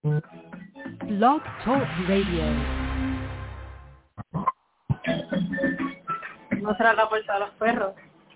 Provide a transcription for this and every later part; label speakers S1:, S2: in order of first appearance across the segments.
S1: Blog Talk Radio.
S2: No será la puerta de los perros.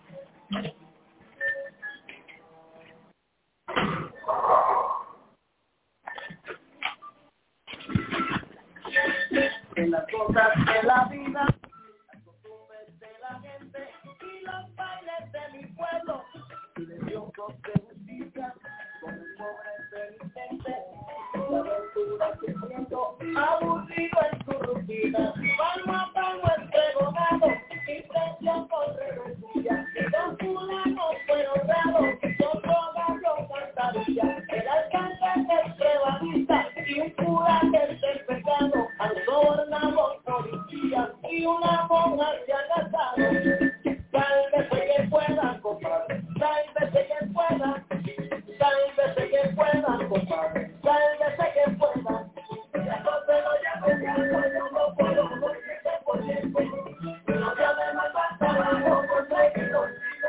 S3: En las cosas de la vida, las costumbres de la gente y los bailes de mi pueblo, silenciosos de justicia, con un pobre penitente, la aventura sufriendo, aburrido en su rutina, palmo a palmo estregonado, y presión por rebeldía, y dos fulanos fueron raros, otro gallo cantaría, el alcalde es prevalista, y un cura que es el pecado, adornamos policía, y una monja se ha casado, sálvese quien pueda, compadre, sálvese quien pueda, sálvese quien pueda, compadre, sálvese quien pueda, ya no se lo llame, ya no puedo morirse por tiempo, no llame más hasta abajo, por seguido,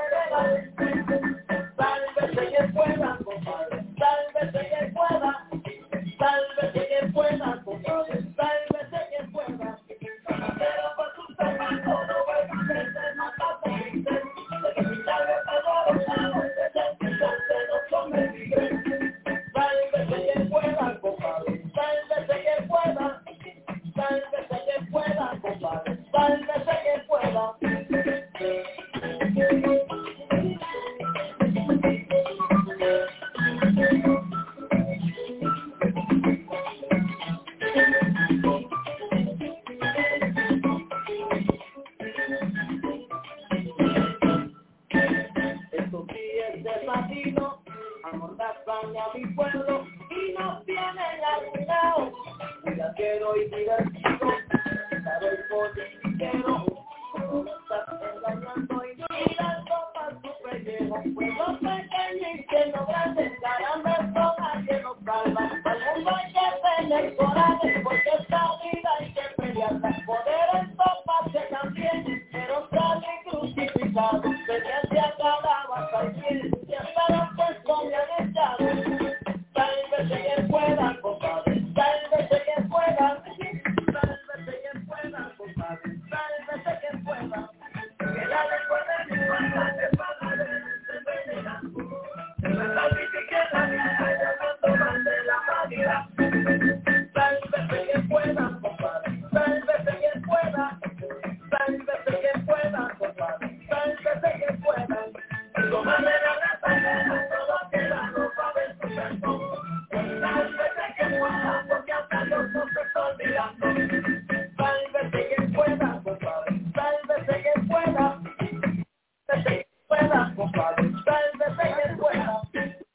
S3: sálvese quien pueda, compadre, sálvese quien pueda, sálvese quien pueda, compadre, sálvese quien pueda, pero por sus zapatos no vuelva a ser más fácil, de quitarle todo los lados, de quitarse los hombres libres, sálvese quien pueda, compadre, sálvese quien pueda, sálvese quien pueda, compadre, sálvese quien pueda. Estos días de latino amordazan a mi pueblo y nos tienen arruinados. Cuidadero y divertido, claro y politiquero, no estás engañando y las copas su relleno. Pueblo pequeño y lleno grande, caramba personas que nos salvan. Al mundo hay que tener coraje, porque esta vida hay que pelearla. Poder en toparse también, pero sale crucificado. Mediante a calabaza y piel, y hasta los puestos me han echado. Sálvese quien pueda, compadre, sálvese quien pueda, sálvese quien pueda, compadre, sálvese quien pueda. Que la lengua de mi puebla se paga de envenenando. La izquierda viene llamando más de la madera. Sálvese quien pueda, compadre, sálvese quien pueda, sálvese quien pueda, compadre, sálvese quien pueda. Como manera de sacar todo queda ropa de su cuerpo. Sálvese quien pueda, porque hasta los dos se está olvidando. Sálvese quien pueda, compadre, sálvese quien pueda, sálvese quien pueda, compadre, sálvese quien pueda.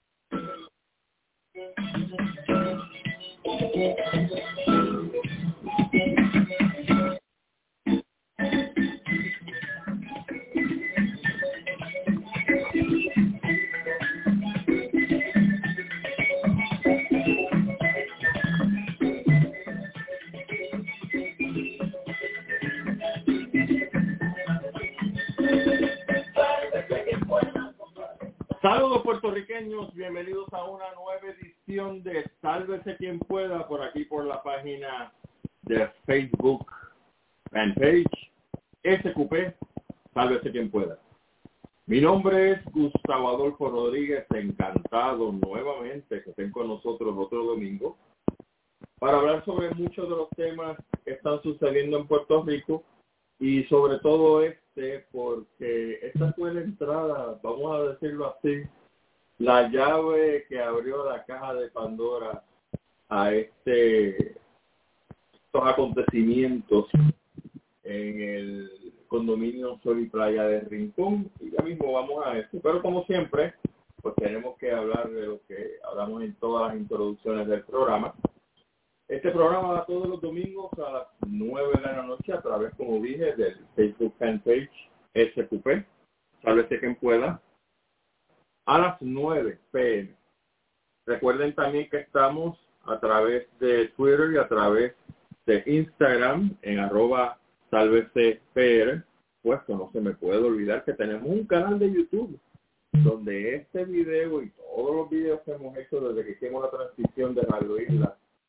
S4: Saludos puertorriqueños, bienvenidos a una nueva edición de Sálvese quien pueda, por aquí por la página de Facebook fanpage SQP, Sálvese quien pueda. Mi nombre es Gustavo Adolfo Rodríguez, encantado nuevamente que estén con nosotros otro domingo para hablar sobre muchos de los temas que están sucediendo en Puerto Rico y sobre todo porque esta fue la entrada, vamos a decirlo así, la llave que abrió la caja de Pandora a estos acontecimientos en el condominio Sol y Playa de Rincón, y ya mismo vamos a esto, pero como siempre, pues tenemos que hablar de lo que hablamos en todas las introducciones del programa. Este programa va todos los domingos a las 9 de la noche a través, como dije, del Facebook fanpage SQP, Sálvese quien pueda, a las 9 p.m. Recuerden también que estamos a través de Twitter y a través de Instagram en @salvecepr. Puesto, no se me puede olvidar que tenemos un canal de YouTube donde este video y todos los videos que hemos hecho desde que hicimos la transición de Radio Isla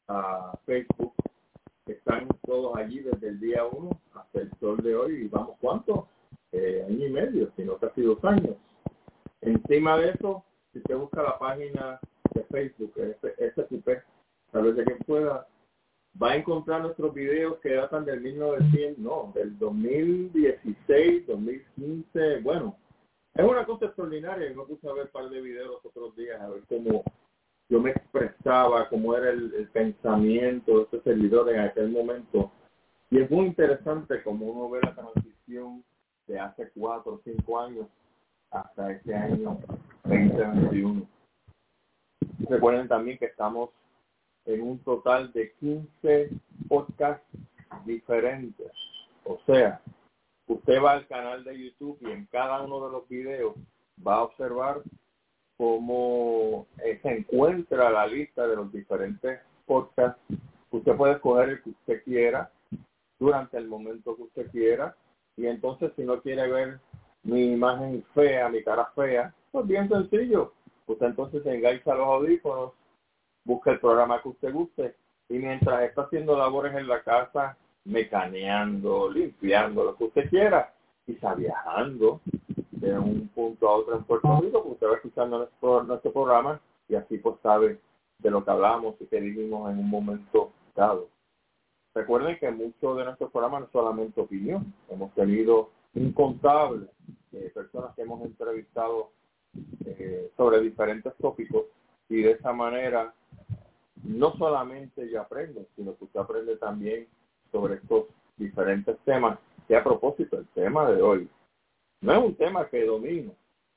S4: a Facebook. Están todos allí desde el día 1 hasta el sol de hoy. Y vamos, ¿cuánto? Año y medio, sino casi 2 años. Encima de eso, si usted busca la página de Facebook, SQP, tal vez de quien pueda, va a encontrar nuestros videos que datan del 2016, 2015. Bueno, es una cosa extraordinaria. Yo me puse a ver un par de videos los otros días, a ver cómo yo me expresaba, cómo era el pensamiento de este servidor en aquel momento. Y es muy interesante como uno ve la transición de hace 4 o 5 años hasta este año 2021. Recuerden también que estamos en un total de 15 podcasts diferentes. O sea, usted va al canal de YouTube y en cada uno de los videos va a observar cómo se encuentra la lista de los diferentes podcasts. Usted puede escoger el que usted quiera durante el momento que usted quiera. Y entonces, si no quiere ver mi imagen fea, mi cara fea, pues bien sencillo. Usted entonces se engancha los audífonos, busca el programa que usted guste y mientras está haciendo labores en la casa, mecaneando, limpiando, lo que usted quiera, y está viajando de un punto a otro en Puerto Rico, pues usted va escuchando nuestro programa y así pues sabe de lo que hablamos y que dijimos en un momento dado. Recuerden que muchos de nuestros programas no es solamente opinión. Hemos tenido incontables personas que hemos entrevistado sobre diferentes tópicos y de esa manera no solamente yo aprendo, sino que usted aprende también sobre estos diferentes temas. Y a propósito, el tema de hoy no es un tema que domino.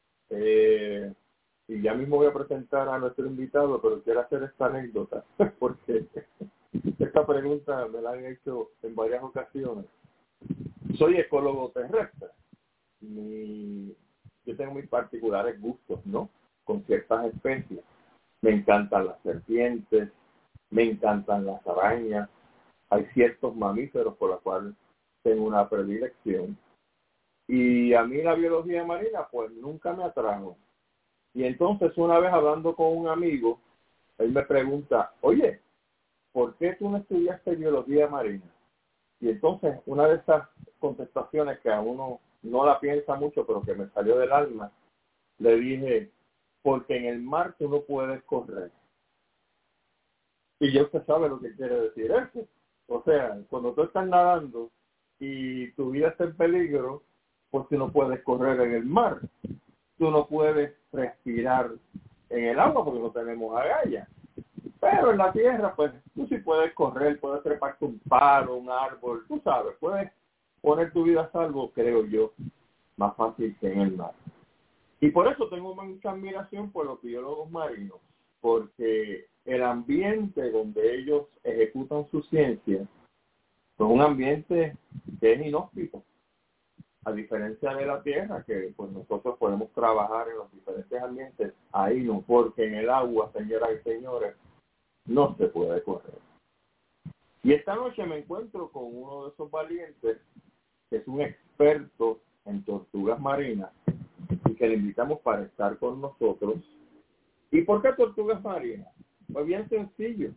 S4: Y ya mismo voy a presentar a nuestro invitado, pero quiero hacer esta anécdota porque esta pregunta me la han hecho en varias ocasiones. Soy ecólogo terrestre. Yo tengo mis particulares gustos, ¿no? Con ciertas especies. Me encantan las serpientes, me encantan las arañas. Hay ciertos mamíferos por los cuales tengo una predilección. Y a mí la biología marina, pues nunca me atrajo. Y entonces una vez hablando con un amigo, él me pregunta, oye, ¿por qué tú no estudiaste biología marina? Y entonces una de esas contestaciones que a uno no la piensa mucho, pero que me salió del alma, le dije, porque en el mar tú no puedes correr. Y ya usted sabe lo que quiere decir eso. O sea, cuando tú estás nadando y tu vida está en peligro, pues tú no puedes correr en el mar. Tú no puedes respirar en el agua porque no tenemos agallas. Pero en la tierra, pues, tú sí puedes correr, puedes treparte un palo, un árbol, tú sabes, puedes poner tu vida a salvo, creo yo, más fácil que en el mar. Y por eso tengo mucha admiración por los biólogos marinos, porque el ambiente donde ellos ejecutan su ciencia es un ambiente que es inhóspito, a diferencia de la tierra, que pues nosotros podemos trabajar en los diferentes ambientes, ahí no, porque en el agua, señoras y señores, no se puede correr. Y esta noche me encuentro con uno de esos valientes, que es un experto en tortugas marinas, y que le invitamos para estar con nosotros. ¿Y por qué tortugas marinas? Pues bien sencillo.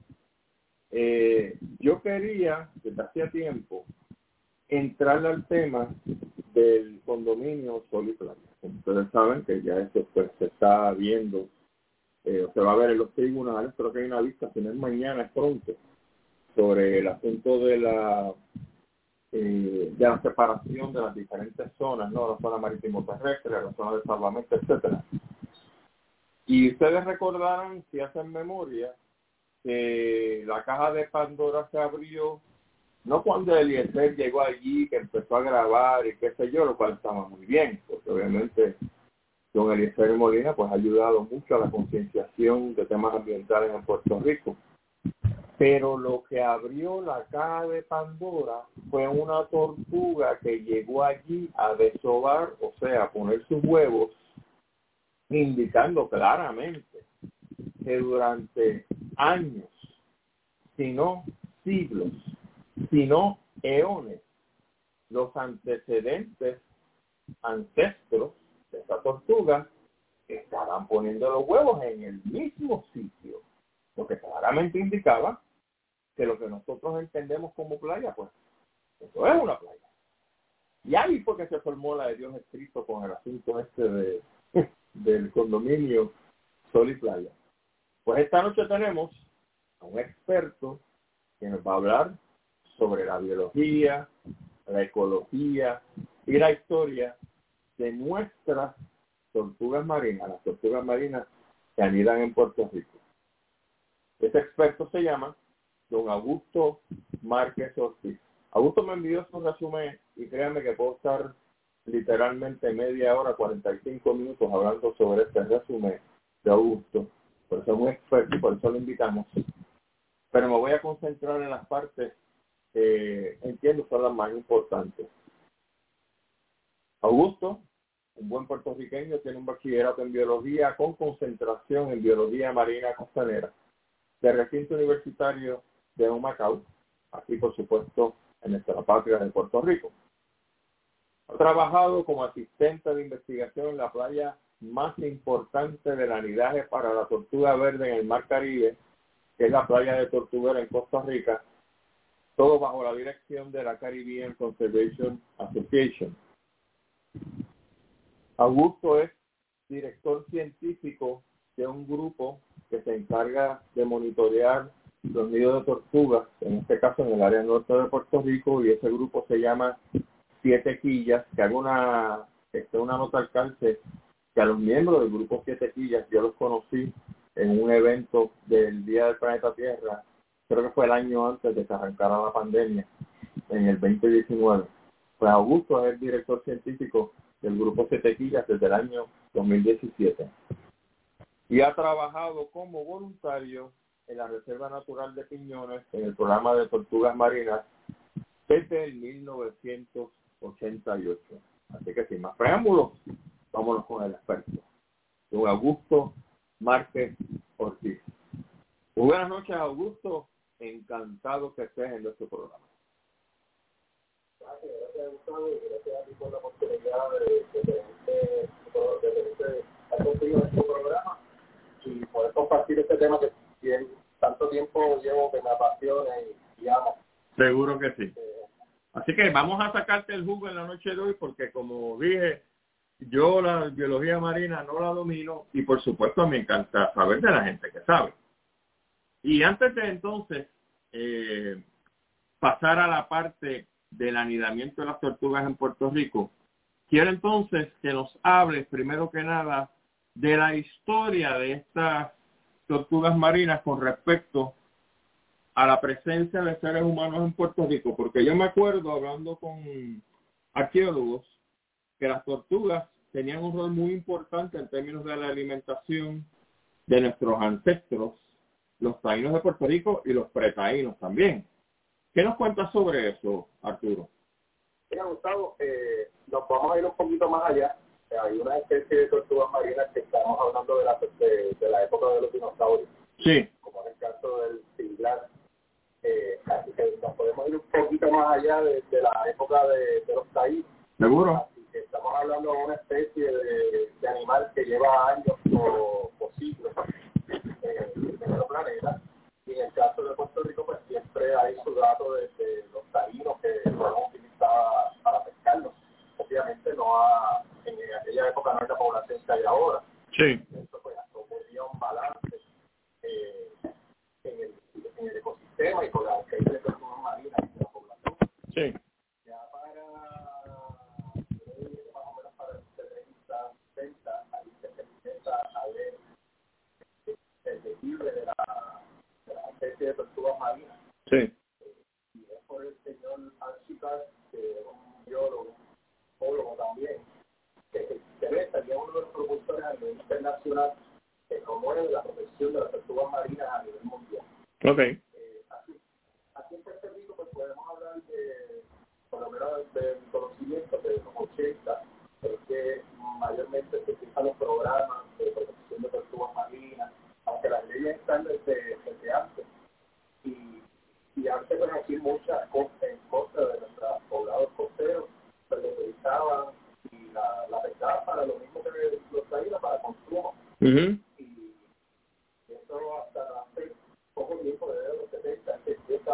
S4: Yo quería, desde hacía tiempo, entrar al tema del condominio Sol y Playa. Ustedes saben que ya esto pues, se está viendo, se va a ver en los tribunales, creo que hay una vista, si no es mañana, es pronto, sobre el asunto de la separación de las diferentes zonas, ¿no? La zona marítimo-terrestre, la zona de salvamento, etcétera. Y ustedes recordarán, si hacen memoria, que la caja de Pandora se abrió, no cuando Eliezer llegó allí, que empezó a grabar y qué sé yo, lo cual estaba muy bien, porque obviamente don Eliezer Molina pues ha ayudado mucho a la concienciación de temas ambientales en Puerto Rico. Pero lo que abrió la caja de Pandora fue una tortuga que llegó allí a desovar, o sea, a poner sus huevos, indicando claramente que durante años, si no siglos, si no eones, los antecedentes, ancestros de esta tortuga estaban poniendo los huevos en el mismo sitio, lo que claramente indicaba que lo que nosotros entendemos como playa, pues, eso es una playa. Y ahí fue que se formó la de Dios es Cristo con el asunto del condominio Sol y Playa. Pues esta noche tenemos a un experto que nos va a hablar sobre la biología, la ecología y la historia de nuestras tortugas marinas, las tortugas marinas que anidan en Puerto Rico. Este experto se llama don Augusto Márquez Ortiz. Augusto me envió su resumen y créanme que puedo estar literalmente media hora, 45 minutos hablando sobre este resumen de Augusto. Por eso es un experto y por eso lo invitamos. Pero me voy a concentrar en las partes que entiendo son las más importantes. Augusto, un buen puertorriqueño, tiene un bachillerato en biología con concentración en biología marina costanera del recinto universitario de Humacao, aquí por supuesto en nuestra patria de Puerto Rico. Ha trabajado como asistente de investigación en la playa más importante del anidaje para la tortuga verde en el Mar Caribe, que es la playa de Tortuguero en Costa Rica, todo bajo la dirección de la Caribbean Conservation Association. Augusto es director científico de un grupo que se encarga de monitorear los nidos de tortugas, en este caso en el área norte de Puerto Rico, y ese grupo se llama Siete Quillas, que hago una nota al calce, que a los miembros del grupo Siete Quillas yo los conocí en un evento del Día del Planeta Tierra, creo que fue el año antes de que arrancara la pandemia, en el 2019. Pues Augusto es el director científico del grupo Siete Quillas desde el año 2017. Y ha trabajado como voluntario en la Reserva Natural de Piñones, en el programa de tortugas marinas, desde el 1988. Así que sin más preámbulos, vámonos con el experto, don Augusto Márquez Ortiz. Muy buenas noches, Augusto. Encantado que estés en nuestro programa.
S1: Gracias, Gustavo, y gracias a ti por la oportunidad de estar contigo en tu programa y poder compartir este tema que tanto tiempo llevo que me apasiona y amo.
S4: Seguro que sí. Así que vamos a sacarte el jugo en la noche de hoy porque, como dije, yo la biología marina no la domino y, por supuesto, me encanta saber de la gente que sabe. Y antes de entonces pasar a la parte del anidamiento de las tortugas en Puerto Rico, quiero entonces que nos hables, primero que nada, de la historia de estas tortugas marinas con respecto a la presencia de seres humanos en Puerto Rico, porque yo me acuerdo, hablando con arqueólogos, que las tortugas tenían un rol muy importante en términos de la alimentación de nuestros ancestros, los taínos de Puerto Rico y los pretaínos también. ¿Qué nos cuentas sobre eso, Arturo?
S1: Mira, Gustavo, nos vamos a ir un poquito más allá. Hay una especie de tortugas marinas que estamos hablando de la época de los dinosaurios.
S4: Sí.
S1: Como en el caso del cinglar. Así que nos podemos ir un poquito más allá de la época de los taínos.
S4: ¿Seguro?
S1: Así que estamos hablando de una especie de animal que lleva años o siglos en nuestro planeta. Y en el caso de Puerto Rico, pues siempre hay su dato de los taínos que fueron utilizados para pescarlos. Obviamente en aquella época no hay la población que hay ahora.
S4: Sí.
S1: Eso pues ocurría un balance en el ecosistema y con la caída de tortugas marinas y de la población.
S4: Sí.
S1: Ya para más o menos para el 70, 60, ahí se empieza a ver el declive de la especie de tortugas marinas.
S4: Sí.
S1: Y es por el señor Archibald, que es un biólogo, biólogo también, que sería uno de los propulsores a nivel internacional que promueve la protección de las tortugas marinas a nivel mundial.
S4: Okay.
S1: Aquí en Puerto Rico pues podemos hablar por lo menos de mi conocimiento de los 80, es que mayormente se utilizan los programas de protección de tortugas marinas, aunque las leyes están desde antes. Y antes pues aquí muchas cosas en contra de nuestros poblados costeros pues lo utilizaban y la pescaban para lo mismo que los traían para consumo. Y eso hasta hace poco tiempo, desde los 70, se empieza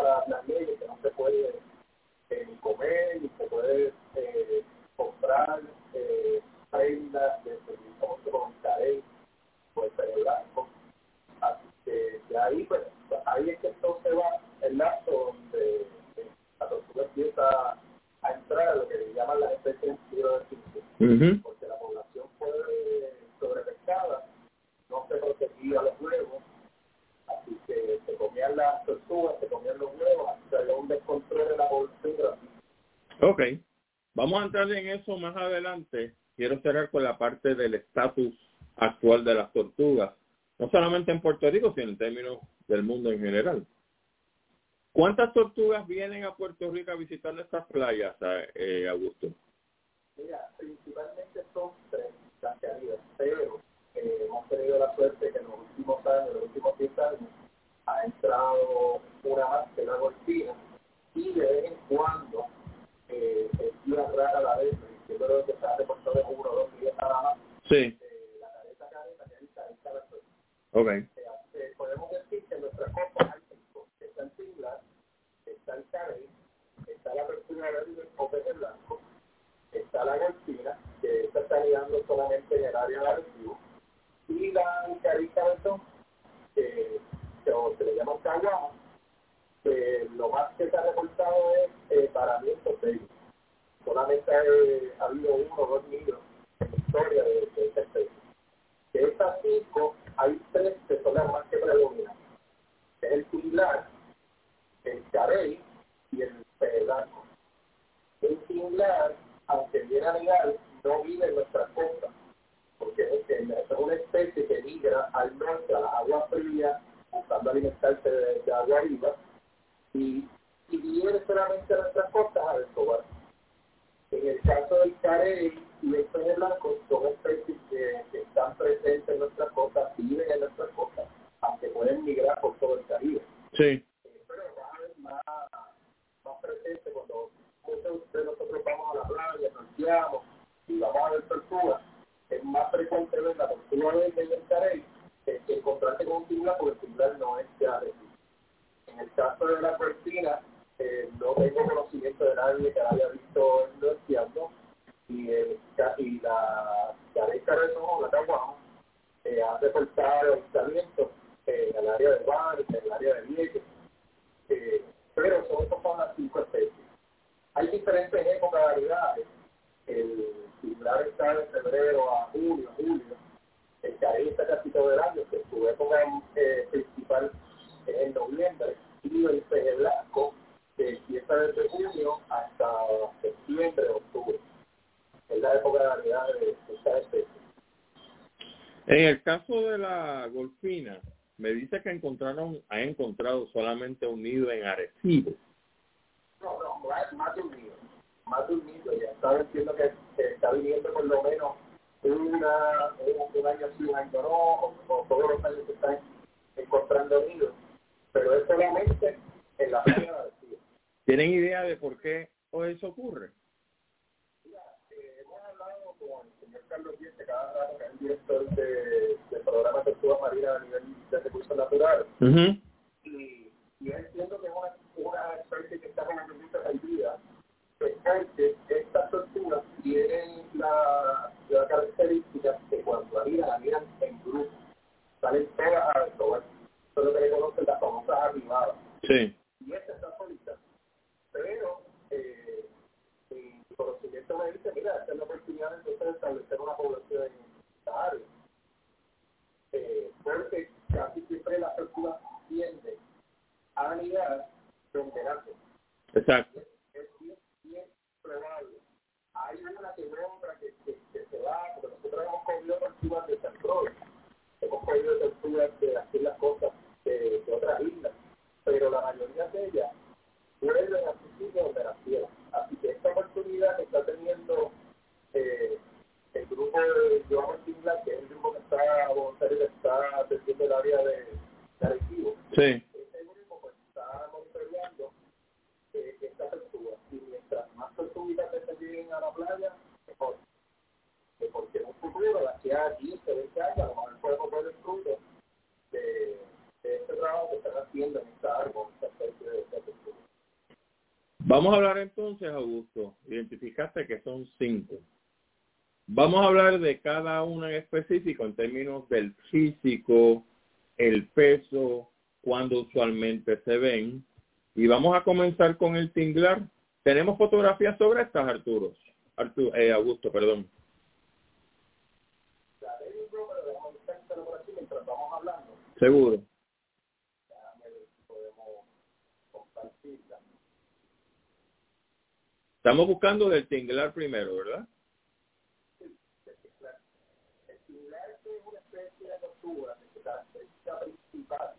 S1: ahí es que entonces va el lapso donde la tortuga empieza a entrar a lo que llaman las especies en peligro de extinción, porque la población fue sobrepescada, no se protegía los huevos, así que se comían las tortugas, se comían los huevos, así que había un descontrol de la población.
S4: Ok, vamos a entrar en eso más adelante. Quiero cerrar con la parte del estatus actual de las tortugas, no solamente en Puerto Rico, sino en términos del mundo en general. ¿Cuántas tortugas vienen a Puerto Rico a visitar estas playas, Augusto?
S1: Mira, principalmente son 3 las que ha habido, pero hemos tenido la suerte que en los últimos años, en los últimos 10 años, ha entrado una más que la golfina, y de vez en cuando es una rara la vez, yo creo que se ha reportado de 1 o 2 días nada más.
S4: Sí.
S1: La careta, que es la careta verde.
S4: Ok.
S1: Podemos decir que en nuestras costas hay 5. Está el tinglar, está el carey, está la tortuga verde o pez blanco, está la golfina, que esta está ligando solamente en el área de Arecibo, y la carita betón, que se le llama caguama, que lo más que se ha reportado es paramientos de ellos. Solamente ha habido 1 o 2 nidos en la historia de esta especie. De estas 5, hay 3 que son las más que predominan. Es el tinglar, el carey y el pez blanco. El tinglar, aunque viene a negar, no vive en nuestras costas, porque es una especie que migra al norte, a las aguas frías, buscando alimentarse de agua viva, y vive solamente a nuestras costas a desovar. En el caso del carey y el pez blanco, son especies que están presentes en nuestras costas, viven en nuestras costas, aunque pueden migrar por todo el Caribe.
S4: Sí.
S1: Pero va a haber más presente cuando muchos de nosotros vamos a la playa, nos guiamos y vamos a ver tortugas. Es más frecuente ver la tortuga verde y el carey que encontrarse con un tinglar, porque el tinglar no es de Arecibo. En el caso de la golfina, no tengo conocimiento de nadie que la haya visto esquiando, y la careta de la caguama, ha reportado avistamientos en el área de Guárico, en el área de Vieques, pero son las 5 especies. Hay diferentes épocas de variedades. El tinglar está de febrero a julio, el carey está casi todo el año, que su época principal es en noviembre, y el pez blanco empieza desde junio hasta septiembre, octubre. Es la época de variedad de esta especie.
S4: En el caso de la golfina, me dice que ha encontrado solamente un nido en Arecibo.
S1: No, más de un nido. Más de un nido. Ya está diciendo que está viviendo por lo menos un año sí, un año no, o todos los años que están encontrando nidos. Pero es solamente en la playa de Arecibo.
S4: ¿Tienen idea de por qué eso ocurre?
S1: Mira, hemos hablado con el señor Carlos Díez, que cada rato que es el director del programa de tortugas marinas a nivel de recursos naturales. Y entiendo que es una especie que está como que muy perdida, porque estas tortugas tienen la característica que cuando anidan en grupo, salen todas a desovar. Eso es lo que le conocen las famosas arribadas.
S4: Sí.
S1: Y esta está solita. Pero mi conocimiento me dice, mira, esta es la oportunidad entonces de establecer una población en esta área. Porque casi siempre las tortugas tienden a anidar donde nacen.
S4: Exacto.
S1: Es bien probable. Hay una que nombra que se va, porque nosotros hemos cogido tortugas de San Roque, hemos cogido tortugas de las islas costas de otras islas, pero la mayoría de ellas vuelven a su sitio donde nacieron. Así que esta oportunidad que está teniendo el grupo de Joan Tinglar, que es el grupo que está voluntario, que está atendiendo el área de Arecibo.
S4: Sí.
S1: Este grupo pues está monitoreando esta tortuga, y mientras más tortuguitas se lleguen a la playa, mejor. Porque en un futuro, de aquí a 15, 20 años, a lo mejor podemos ver el fruto de este trabajo que están haciendo en esta árbol, esta especie de tortuga.
S4: Vamos a hablar entonces, Augusto. Identificaste que son 5. Vamos a hablar de cada una en específico en términos del físico, el peso, cuando usualmente se ven. Y vamos a comenzar con el tinglar. ¿Tenemos fotografías sobre estas, Augusto, perdón? Seguro. Estamos buscando del tinglar primero, ¿verdad?
S1: El tinglar es una especie de tortuga que su característica principal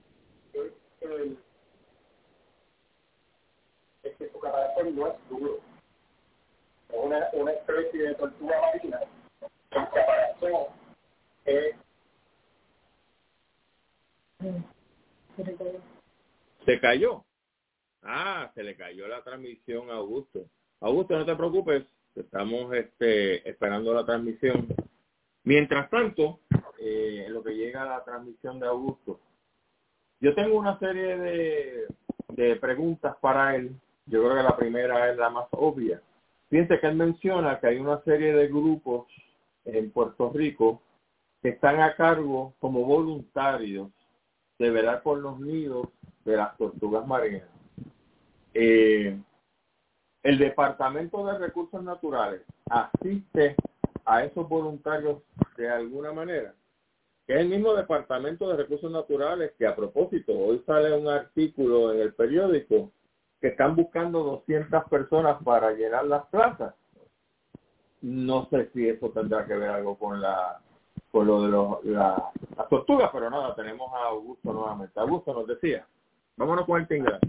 S1: es que su caparazón no es duro. Es una especie de tortuga marina. El caparazón es...
S4: ¿Se cayó? Se le cayó la transmisión a Augusto. Augusto, no te preocupes, estamos esperando la transmisión. Mientras tanto, en lo que llega la transmisión de Augusto, yo tengo una serie de preguntas para él. Yo creo que la primera es la más obvia. Fíjense que él menciona que hay una serie de grupos en Puerto Rico que están a cargo como voluntarios de velar por los nidos de las tortugas marinas. El Departamento de Recursos Naturales asiste a esos voluntarios de alguna manera, que es el mismo Departamento de Recursos Naturales que, a propósito, hoy sale un artículo en el periódico que están buscando 200 personas para llenar las plazas. No sé si eso tendrá que ver algo con lo de las tortugas, pero nada, tenemos a Augusto nuevamente. Augusto nos decía, vámonos con el tinglar.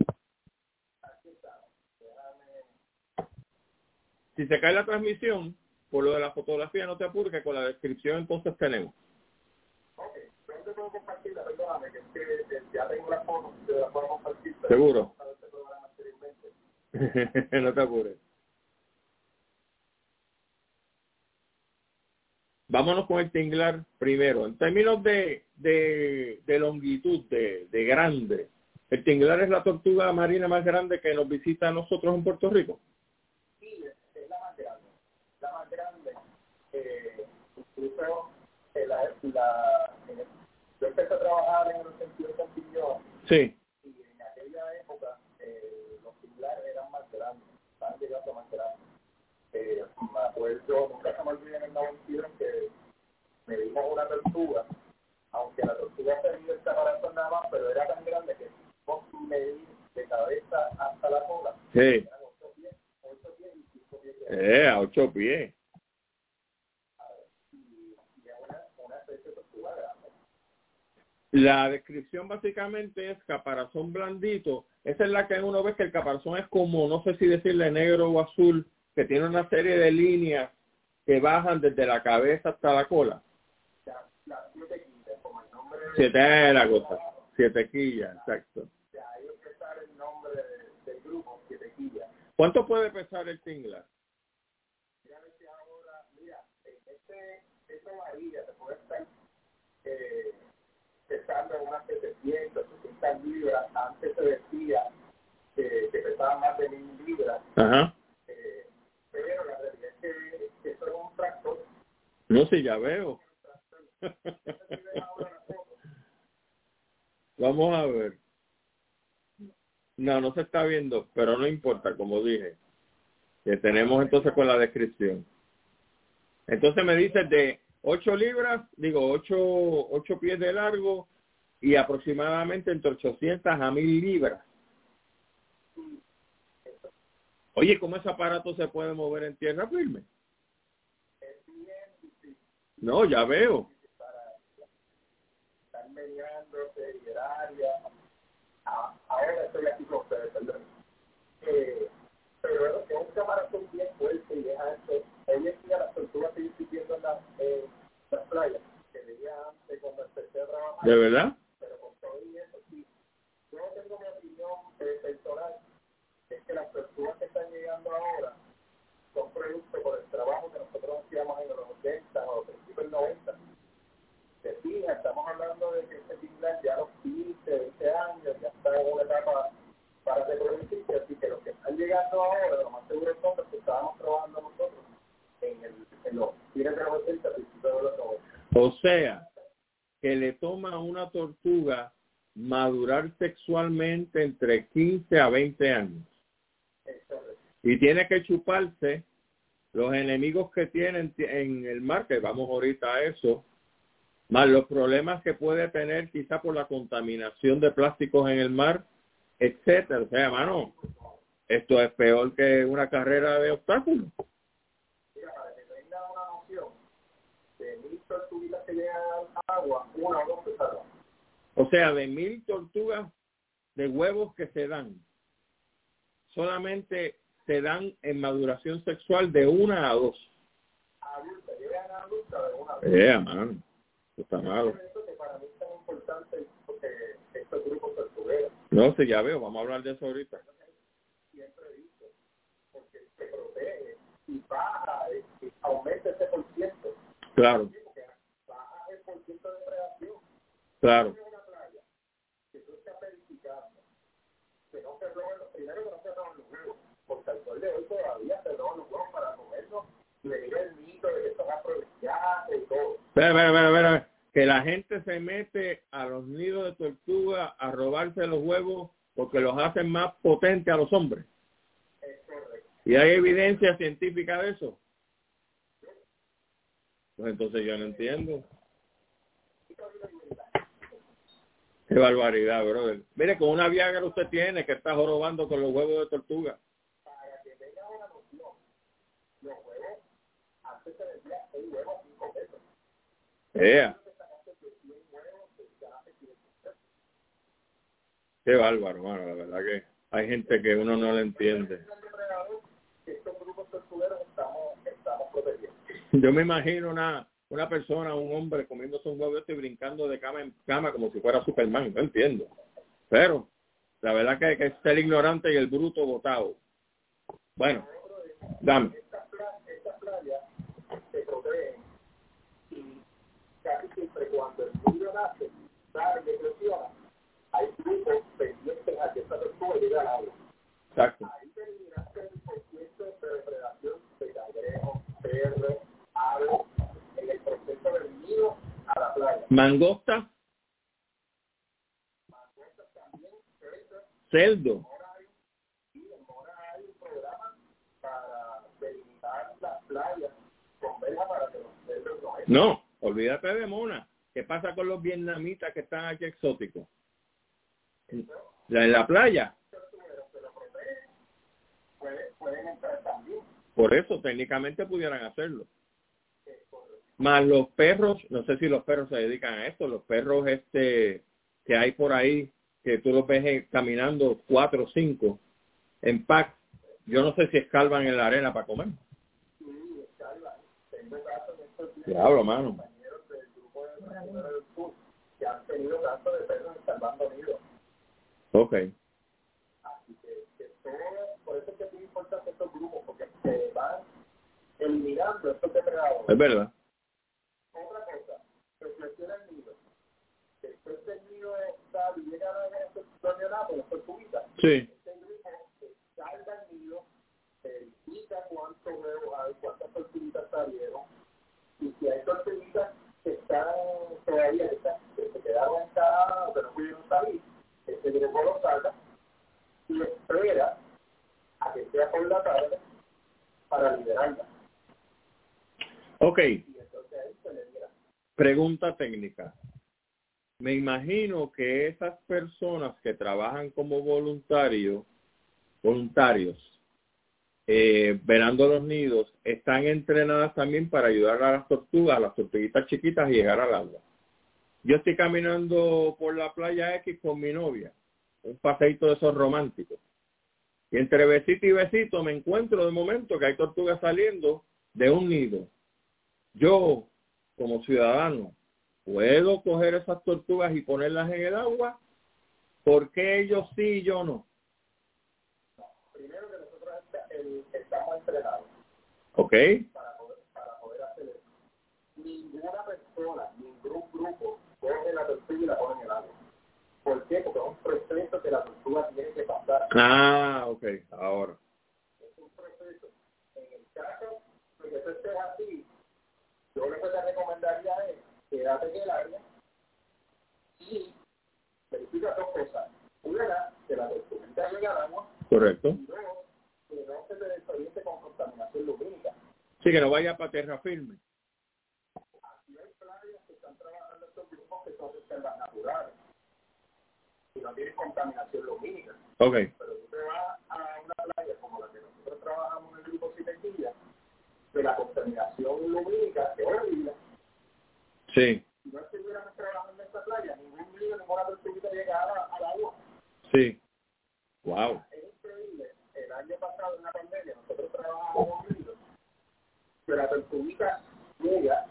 S4: Si se cae la transmisión, por lo de la fotografía, no te apures, que con la descripción entonces tenemos.
S1: Ok, yo te puedo compartirla, perdóname, que es que ya tengo la foto, te la puedo compartir.
S4: Seguro. No te apures. Vámonos con el tinglar primero. En términos de longitud, de grande, ¿el tinglar es la tortuga marina más grande que nos visita a nosotros en Puerto Rico?
S1: Sí, es la más grande. La más grande. Incluso yo empecé a trabajar en el sentido de Campillón.
S4: Sí.
S1: Y en aquella época los tinglares eran más grandes, estaban llegando más grandes. Me acuerdo, nunca se me olvida en el 91 que me dimos una tortuga, aunque la tortuga tenía el caparazón nada más, pero era tan grande que no medí de cabeza hasta la cola.
S4: Sí.
S1: Eran 8 pies y 5 pies.
S4: A 8 pies.
S1: Y es una especie de tortuga grande.
S4: La descripción básicamente es caparazón blandito. Esa es la que uno ve que el caparazón es como, no sé si decirle negro o azul, que tiene una serie de líneas que bajan desde la cabeza hasta la cola.
S1: Las 7 quillas, como el nombre...
S4: 7 la cosa. 7 quillas, exacto.
S1: Ahí empezar el nombre del grupo, 7 quillas.
S4: ¿Cuánto puede pesar el tinglar?
S1: Mira, esta varilla se puede estar pesando en unas 700, 600 libras. Antes se decía que pesaban más de 1000 libras.
S4: Ajá.
S1: Pero la realidad es que eso es un tractor.
S4: No, sí, ya veo. Vamos a ver. No se está viendo, pero no importa, como dije. Que tenemos entonces con la descripción. Entonces me dices de 8 libras, 8 pies de largo y aproximadamente entre 800 a 1000 libras. Oye, ¿cómo ese aparato se puede mover en tierra firme? No, ya veo.
S1: Están meneándose y el área. Ahora estoy aquí con ustedes, perdón. Pero es un caparazón bien fuerte y es ancho. Hoy en día las tortugas siguen viviendo en las playas, que veía antes cuando empecé a trabajar.
S4: ¿De verdad?
S1: Pero con todo y eso, sí. Yo tengo mi opinión personal, es que las tortugas que están llegando ahora son producto por el trabajo que nosotros hacíamos en los 80 o principios del 90. Se fija, estamos hablando de que este tinglar ya a los 15, 20 años ya está en una etapa para reproducirse, así que los que están llegando ahora, lo más seguro son los que estábamos trabajando nosotros en los fines de los 80, principios de los 90.
S4: O sea, que le toma a una tortuga madurar sexualmente entre 15 a 20 años. Y tiene que chuparse los enemigos que tienen en el mar, que vamos ahorita a eso, más los problemas que puede tener quizá por la contaminación de plásticos en el mar, etcétera. O sea, mano, esto es peor que una carrera de obstáculos.
S1: Mira, para que tengan una noción, de 1000 tortuguitas que llegan al agua, una o dos se salvan.
S4: O sea, de 1000 tortugas de huevos que se dan, solamente se dan en maduración sexual de 1 a 2.
S1: Adulta, llegan a adulta de una vez.
S4: Mano, eso está malo.
S1: Eso que para mí es tan importante porque estos grupos tortugueros.
S4: No sé, ya veo, vamos a hablar de eso ahorita.
S1: Siempre he dicho, porque se protege y baja, y aumenta ese por ciento.
S4: Claro,
S1: Porque baja el por ciento de predación.
S4: claro.
S1: En una playa, que tú estás verificando, que no se roben los, primero que no se roben los huevos, porque al sol de hoy todavía se roban los huevos para comerlos, y venir el mito de que son aprovechados y todo.
S4: Espera. Que la gente se mete a los nidos de tortuga a robarse los huevos porque los hacen más potentes a los hombres.
S1: Es correcto.
S4: ¿Y hay evidencia científica de eso? Pues entonces yo no entiendo. Qué barbaridad, brother. Mire, con una Viagra usted tiene que está jorobando con los huevos de tortuga.
S1: Para que tengan una noción, los huevos, antes se vendía un huevo a 5 pesos.
S4: Qué bárbaro, mano, la verdad que hay gente que uno no le entiende.
S1: Estos grupos tortugueros estamos protegiendo.
S4: Yo me imagino una persona, un hombre comiéndose un huevo y brincando de cama en cama como si fuera Superman, no entiendo. Pero la verdad que es el ignorante y el bruto botado. Bueno, dame.
S1: Estas playas se protegen y casi siempre cuando el niño nace, sale y eclosiona, hay grupos pendientes a que esta tortuga llegue al agua.
S4: Exacto.
S1: Ahí te eliminaste el porciento de depredación de cangrejos, perros, aves, en el proceso del nido a la playa.
S4: Mangosta, cerdo.
S1: En Mora hay un programa para delimitar las playas con verja para que los cerdos no entren.
S4: No, olvídate de Mona. ¿Qué pasa con los vietnamitas que están aquí exóticos? En la playa.
S1: Pueden entrar también.
S4: Por eso técnicamente pudieran hacerlo. Más los perros, no sé si los perros se dedican a esto, los perros que hay por ahí, que tú los ves caminando 4 o 5 en pack, yo no sé si escalvan en la arena para comer.
S1: Sí, escalvan. Tengo casos de estos días.
S4: Diablo, mano.
S1: Compañeros del grupo de Tortugueros del Sur que han tenido casos de perros escalvando nidos.
S4: Ok.
S1: Así que todo, por eso es que es muy importante estos grupos, porque se van eliminando estos depredadores.
S4: Es verdad.
S1: Otra cosa, reflexiona el nido. Después del nido está y llega a la tortuga, las tortuguitas.
S4: Sí.
S1: Este grupo salga el nido, verifica cuántos huevos hay, cuántas tortuguitas salieron, y si hay tortuguitas que están todavía, que se quedaron encaradas o que no pudieron salir, este grupo lo saca y espera a que sea por la tarde para liberarla.
S4: Ok.
S1: Y entonces ahí se le mira.
S4: Pregunta técnica. Me imagino que esas personas que trabajan como voluntarios, velando los nidos, están entrenadas también para ayudar a las tortugas, a las tortuguitas chiquitas a llegar al agua. Yo estoy caminando por la playa X con mi novia, un paseíto de esos románticos. Y entre besito y besito me encuentro de momento que hay tortugas saliendo de un nido. Yo, como ciudadano, ¿puedo coger esas tortugas y ponerlas en el agua? ¿Por qué ellos sí y yo no?
S1: Primero que nosotros estamos entrenados.
S4: ¿Ok?
S1: Para poder hacer eso. Ninguna persona, ningún grupo coge la tortuga y la pone en el agua. ¿Por qué? Porque es un proceso que la tortuga tiene que pasar.
S4: Ah, ok, ahora.
S1: Es un proceso. En el caso de que eso esté así, yo lo que te recomendaría es quédate en el área y verifica
S4: correcto.
S1: Y luego, que no se te desoriente con contaminación lumínica.
S4: Sí, que no vaya para tierra firme.
S1: Aquí hay playas que están trabajando estos grupos que son reservas naturales y no tienen contaminación lumínica.
S4: Ok.
S1: Pero tú te vas a una playa como la que nosotros trabajamos en el grupo Cinequilla, de la contaminación lumínica es horrible.
S4: Sí,
S1: Si no estuviéramos trabajando en esta playa, ningún niño, ninguna tortuguita llegara al agua.
S4: sí. Wow.
S1: Es increíble. El año pasado, en la pandemia, nosotros trabajamos en un río, que la tortuguita llega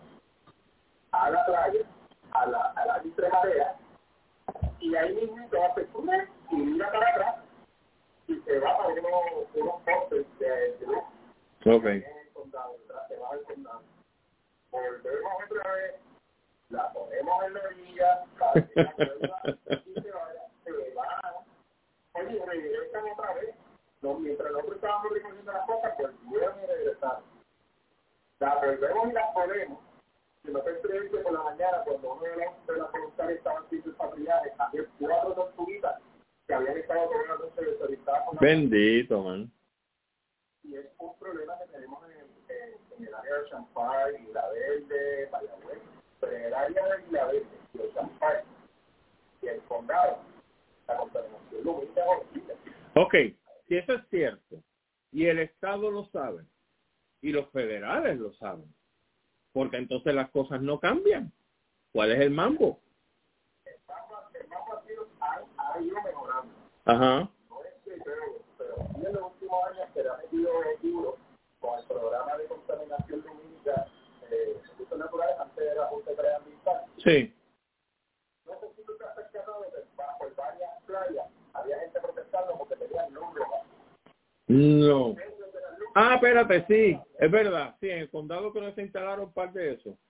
S1: a la playa, a la isla marea, y ahí mismo va a hacer y mira para atrás, y se va a unos postes de luz.
S4: Ok.
S1: En el condado, se va al condado. Volvemos otra vez, la ponemos en la orilla, para que la vuelva y se vaya, se va. Oye, regresan otra vez. No, mientras nosotros estábamos recogiendo las cosas, volvieron y regresaron. La volvemos y las ponemos. Si no te crees que por la mañana, cuando uno de los voluntarios estaba haciendo el patrullaje, había 4 tortuguitas que habían estado toda la noche desorientadas con la...
S4: Bendito, man.
S1: Y es un problema que tenemos en el área de Champagne, Isla Verde, Mayagüez, pero en el área de Isla Verde, de Champagne y el condado, la contaminación lumínica es horrible.
S4: Ok, si eso es cierto, y el Estado lo sabe, y los federales lo saben, porque entonces las cosas no cambian. ¿Cuál es el mambo?
S1: El mapa ha ido mejorando.
S4: Ajá.
S1: No es que, pero sí en los últimos años se ha metido duro con el programa de contaminación lumínica de recursos naturales antes de la Junta Preambiental.
S4: Sí.
S1: No sé si tú te has percatado que por varias playas había gente protestando porque tenían luz roja.
S4: No. Ah, espérate, sí, es verdad. Sí, en el condado creo que se instalaron parte de eso.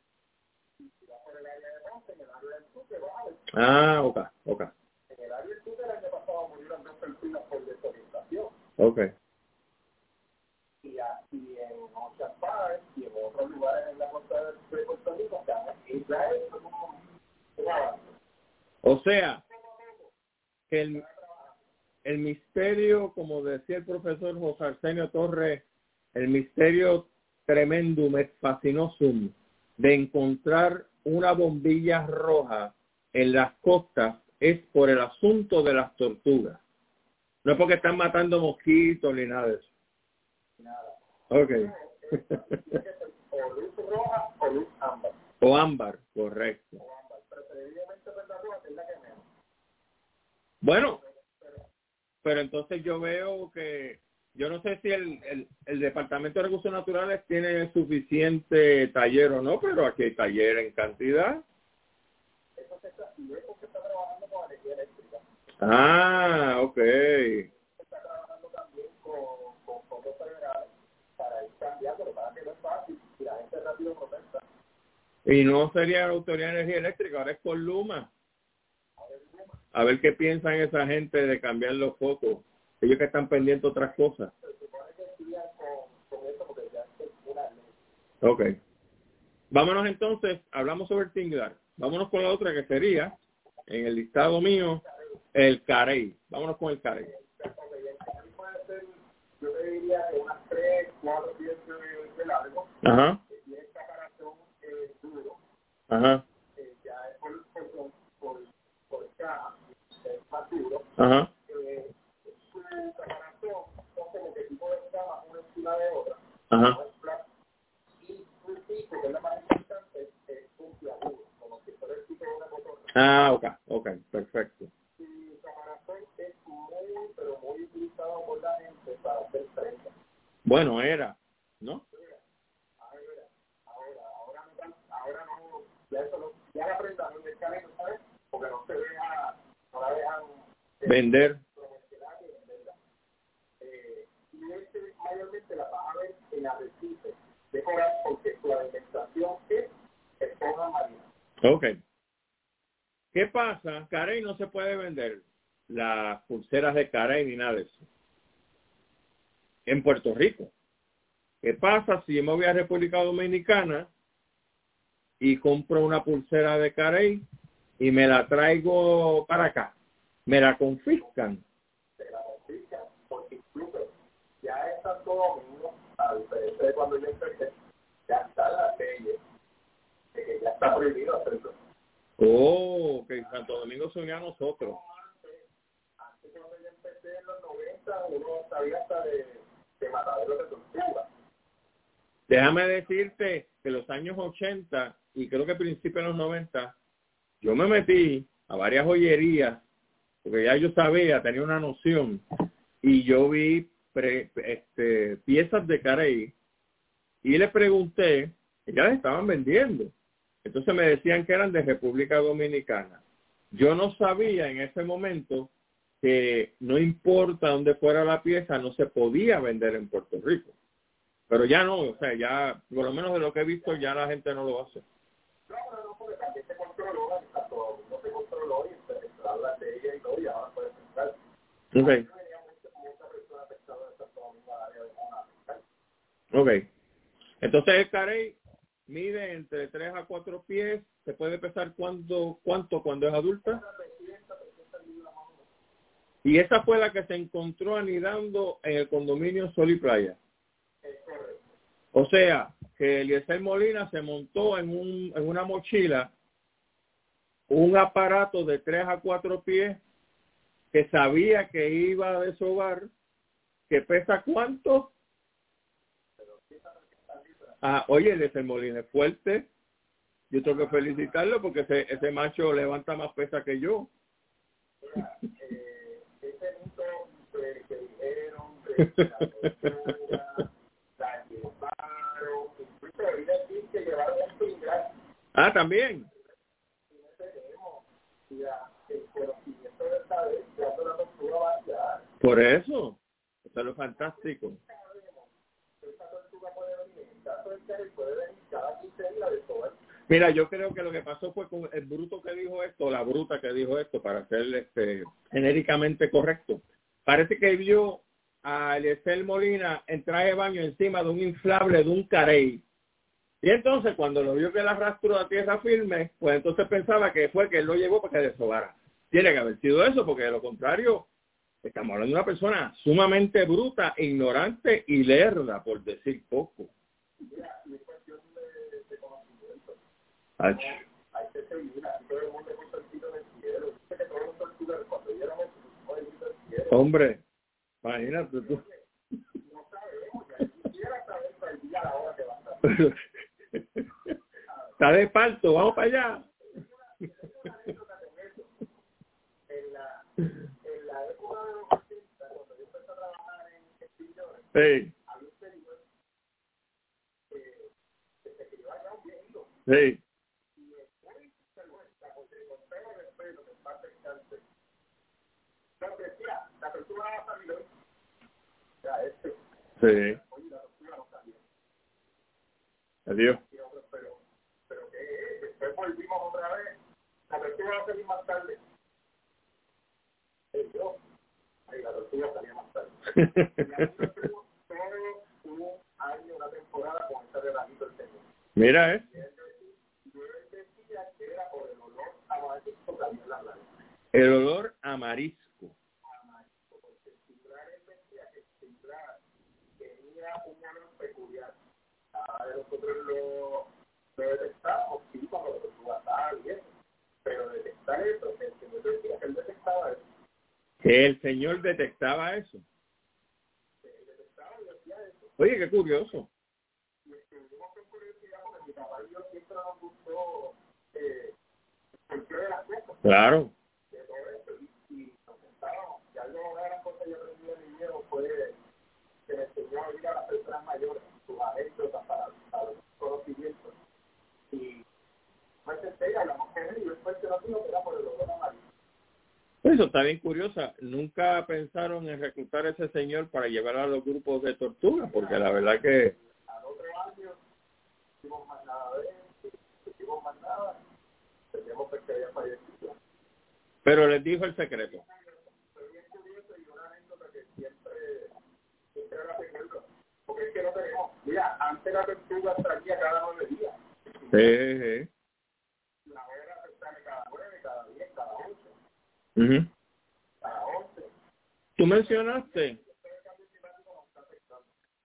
S4: Ah, ok.
S1: En el área del sur del año pasado murieron 2 personas por desorientación.
S4: Ok.
S1: Y aquí en Ocean Park y en otros lugares en la costa de Puerto Rico, que Israel es un avance.
S4: O sea, que el misterio, como decía el profesor José Arsenio Torres, el misterio tremendum et fascinosum de encontrar una bombilla roja en las costas es por el asunto de las tortugas. No es porque están matando mosquitos ni nada de eso.
S1: Nada.
S4: Ok.
S1: O luz roja o luz ámbar.
S4: O ámbar, correcto.
S1: O ámbar. Preferiblemente la roja, que es la que menos.
S4: Bueno, pero entonces yo veo que, yo no sé si el Departamento de Recursos Naturales tiene suficiente taller o no, pero aquí hay taller en cantidad.
S1: Eso se está trabajando con energía eléctrica.
S4: Ah, ok.
S1: Se está trabajando también con fondos federales para ir cambiando, para que no es fácil y la gente rápido protesta.
S4: Y no sería la Autoridad de Energía Eléctrica, ahora es por Luma. A ver qué piensan esa gente de cambiar los focos. Ellos que están pendientes de otras cosas.
S1: Se supone que estudian con eso porque ya es una ley.
S4: Ok. Vámonos entonces, hablamos sobre el tinglar. Vámonos con la otra que sería, en el listado mío, el carey. Vámonos con el carey.
S1: Puede ser, yo te diría que unas 3, 4 pies de largo.
S4: Ajá.
S1: Y el caparazón duro.
S4: Ajá.
S1: Ya es por caja, es más duro.
S4: Ajá.
S1: Su caparazón son como que tipo de escamas una encima de otra.
S4: Ajá.
S1: Y un tipo, que es la más importante, es puntiagudo, como si fuera el tipo de una cotorra.
S4: Ah, ok, perfecto.
S1: Su caparazón es muy, pero muy utilizado por la gente para hacer prendas.
S4: Bueno, era, ¿no?
S1: Ahora no, ya eso no, ya la prenda no es careno, ¿sabes? Porque no se deja, no la dejan
S4: Vender.
S1: promocionar y venderla. Y mayormente la vas a ver en arrecifes de coral porque su alimentación es esponja marina.
S4: Ok. ¿Qué pasa? Carey no se puede vender las pulseras de carey ni nada de eso. En Puerto Rico. ¿Qué pasa si yo me voy a República Dominicana y compro una pulsera de carey y me la traigo para acá? Me la confiscan.
S1: Se la confiscan porque ya en Santo Domingo, a diferencia de cuando yo empecé, ya está la ley de que ya está prohibido hacerlo.
S4: Oh, que Santo Domingo se unió a nosotros.
S1: Antes cuando yo empecé en los 90, uno sabía hasta de mataderos de tortuga.
S4: Déjame decirte que los años 80 y creo que principios de los 90, yo me metí a varias joyerías, porque ya yo sabía, tenía una noción, y yo vi piezas de carey, y le pregunté, y ya las estaban vendiendo. Entonces me decían que eran de República Dominicana. Yo no sabía en ese momento que no importa dónde fuera la pieza, no se podía vender en Puerto Rico. Pero ya no, o sea, ya, por lo menos de lo que he visto, ya la gente no lo hace.
S1: No, porque también se controló, no se controló y se habla de ella y todo, y ahora puede pensar.
S4: Okay. Ok. Entonces el carey mide entre 3 a 4 pies. ¿Se puede pesar cuánto cuando es adulta? Y esa fue la que se encontró anidando en el condominio Sol y Playa. O sea, que Eliezer Molina se montó en una mochila un aparato de 3 a 4 pies que sabía que iba a deshogar, que pesa ¿cuánto? Oye, Eliezer Molina es fuerte. Yo tengo que felicitarlo porque ese macho levanta más pesa que yo.
S1: Ese mito que dijeron de la tortura, la llevaron, incluso ahorita decir que llevaron un pingán.
S4: También.
S1: Y no tenemos el conocimiento de saber cuándo la tortura va a llegar.
S4: Por eso. Eso es lo fantástico.
S1: Esta tortuga puede venir en caso de que puede venir cada 15 días de todo.
S4: Mira, yo creo que lo que pasó fue con el bruto que dijo esto, la bruta que dijo esto, para ser genéricamente correcto. Parece que vio a Eliezer Molina en traje de baño encima de un inflable de un carey. Y entonces cuando lo vio que la arrastró a tierra firme, pues entonces pensaba que fue que él lo llevó para que deshogara. Tiene que haber sido eso, porque de lo contrario, estamos hablando de una persona sumamente bruta, ignorante y lerda, por decir poco.
S1: Mira, y es cuestión de conocimiento.
S4: Hay
S1: que seguir, así todo el mundo puso el tiro en el cielo. Dice que todos los tortugas cuando vieron eso, puso el tiro en el cielo.
S4: Hombre, imagínate tú.
S1: No sabemos, ya quisiera saber el día a la hora que va a estar.
S4: Está de parto, vamos para allá.
S1: En la época de los 80, cuando yo empecé a trabajar en Piñones,
S4: Sí.
S1: había un señor que se crió allá un viejito.
S4: Sí.
S1: Y después se muestra, porque con todo respeto, que parte del cáncer, nos decía, la tortuga va a salir hoy. O sea,
S4: Sí.
S1: oye, la tortuga no salió.
S4: Adiós.
S1: Pero ¿qué es? Después volvimos otra vez. La tortuga va a salir más tarde. La tortuga salía más tarde. Y ahí yo tuvo todo un año, una temporada con ese relajito del señor.
S4: Mira,
S1: Y él decía que era por el olor a marisco que había en la playa.
S4: el olor a marisco.
S1: Porque el cimbrar, él decía que el cimbrar tenía un olor peculiar. Nosotros lo detectamos, sí, cuando la tortuga sale y eso. Pero detectar eso, el señor decía que él detectaba eso.
S4: Que el señor detectaba eso. Oye, qué curioso.
S1: Y estuvimos con curiosidad porque mi papá y yo siempre nos gustó el que de las cosas.
S4: Claro.
S1: De todo eso. Y nos sentábamos. Y algo de las cosas que yo aprendí de mi viejo fue que me enseñó a ir a las personas mayores, sus anécdotas para los conocimientos. Y me senté y hablamos con él y después se lo dijo que era por el olor amarillo.
S4: Eso está bien curiosa. Nunca pensaron en reclutar a ese señor para llevar a los grupos de tortuga, porque la verdad que...
S1: Al otro año, no hicimos más nada de él, no hicimos más nada, teníamos que había fallecido.
S4: Pero les dijo el secreto.
S1: Fue bien curioso y una anécdota que siempre la recuerdo, porque es que no tenemos, mira, antes la tortuga salía cada 9 días.
S4: Sí.
S1: La hora sale cada 9, cada 10, cada 8.
S4: Uh-huh.
S1: Cada 11.
S4: Tú mencionaste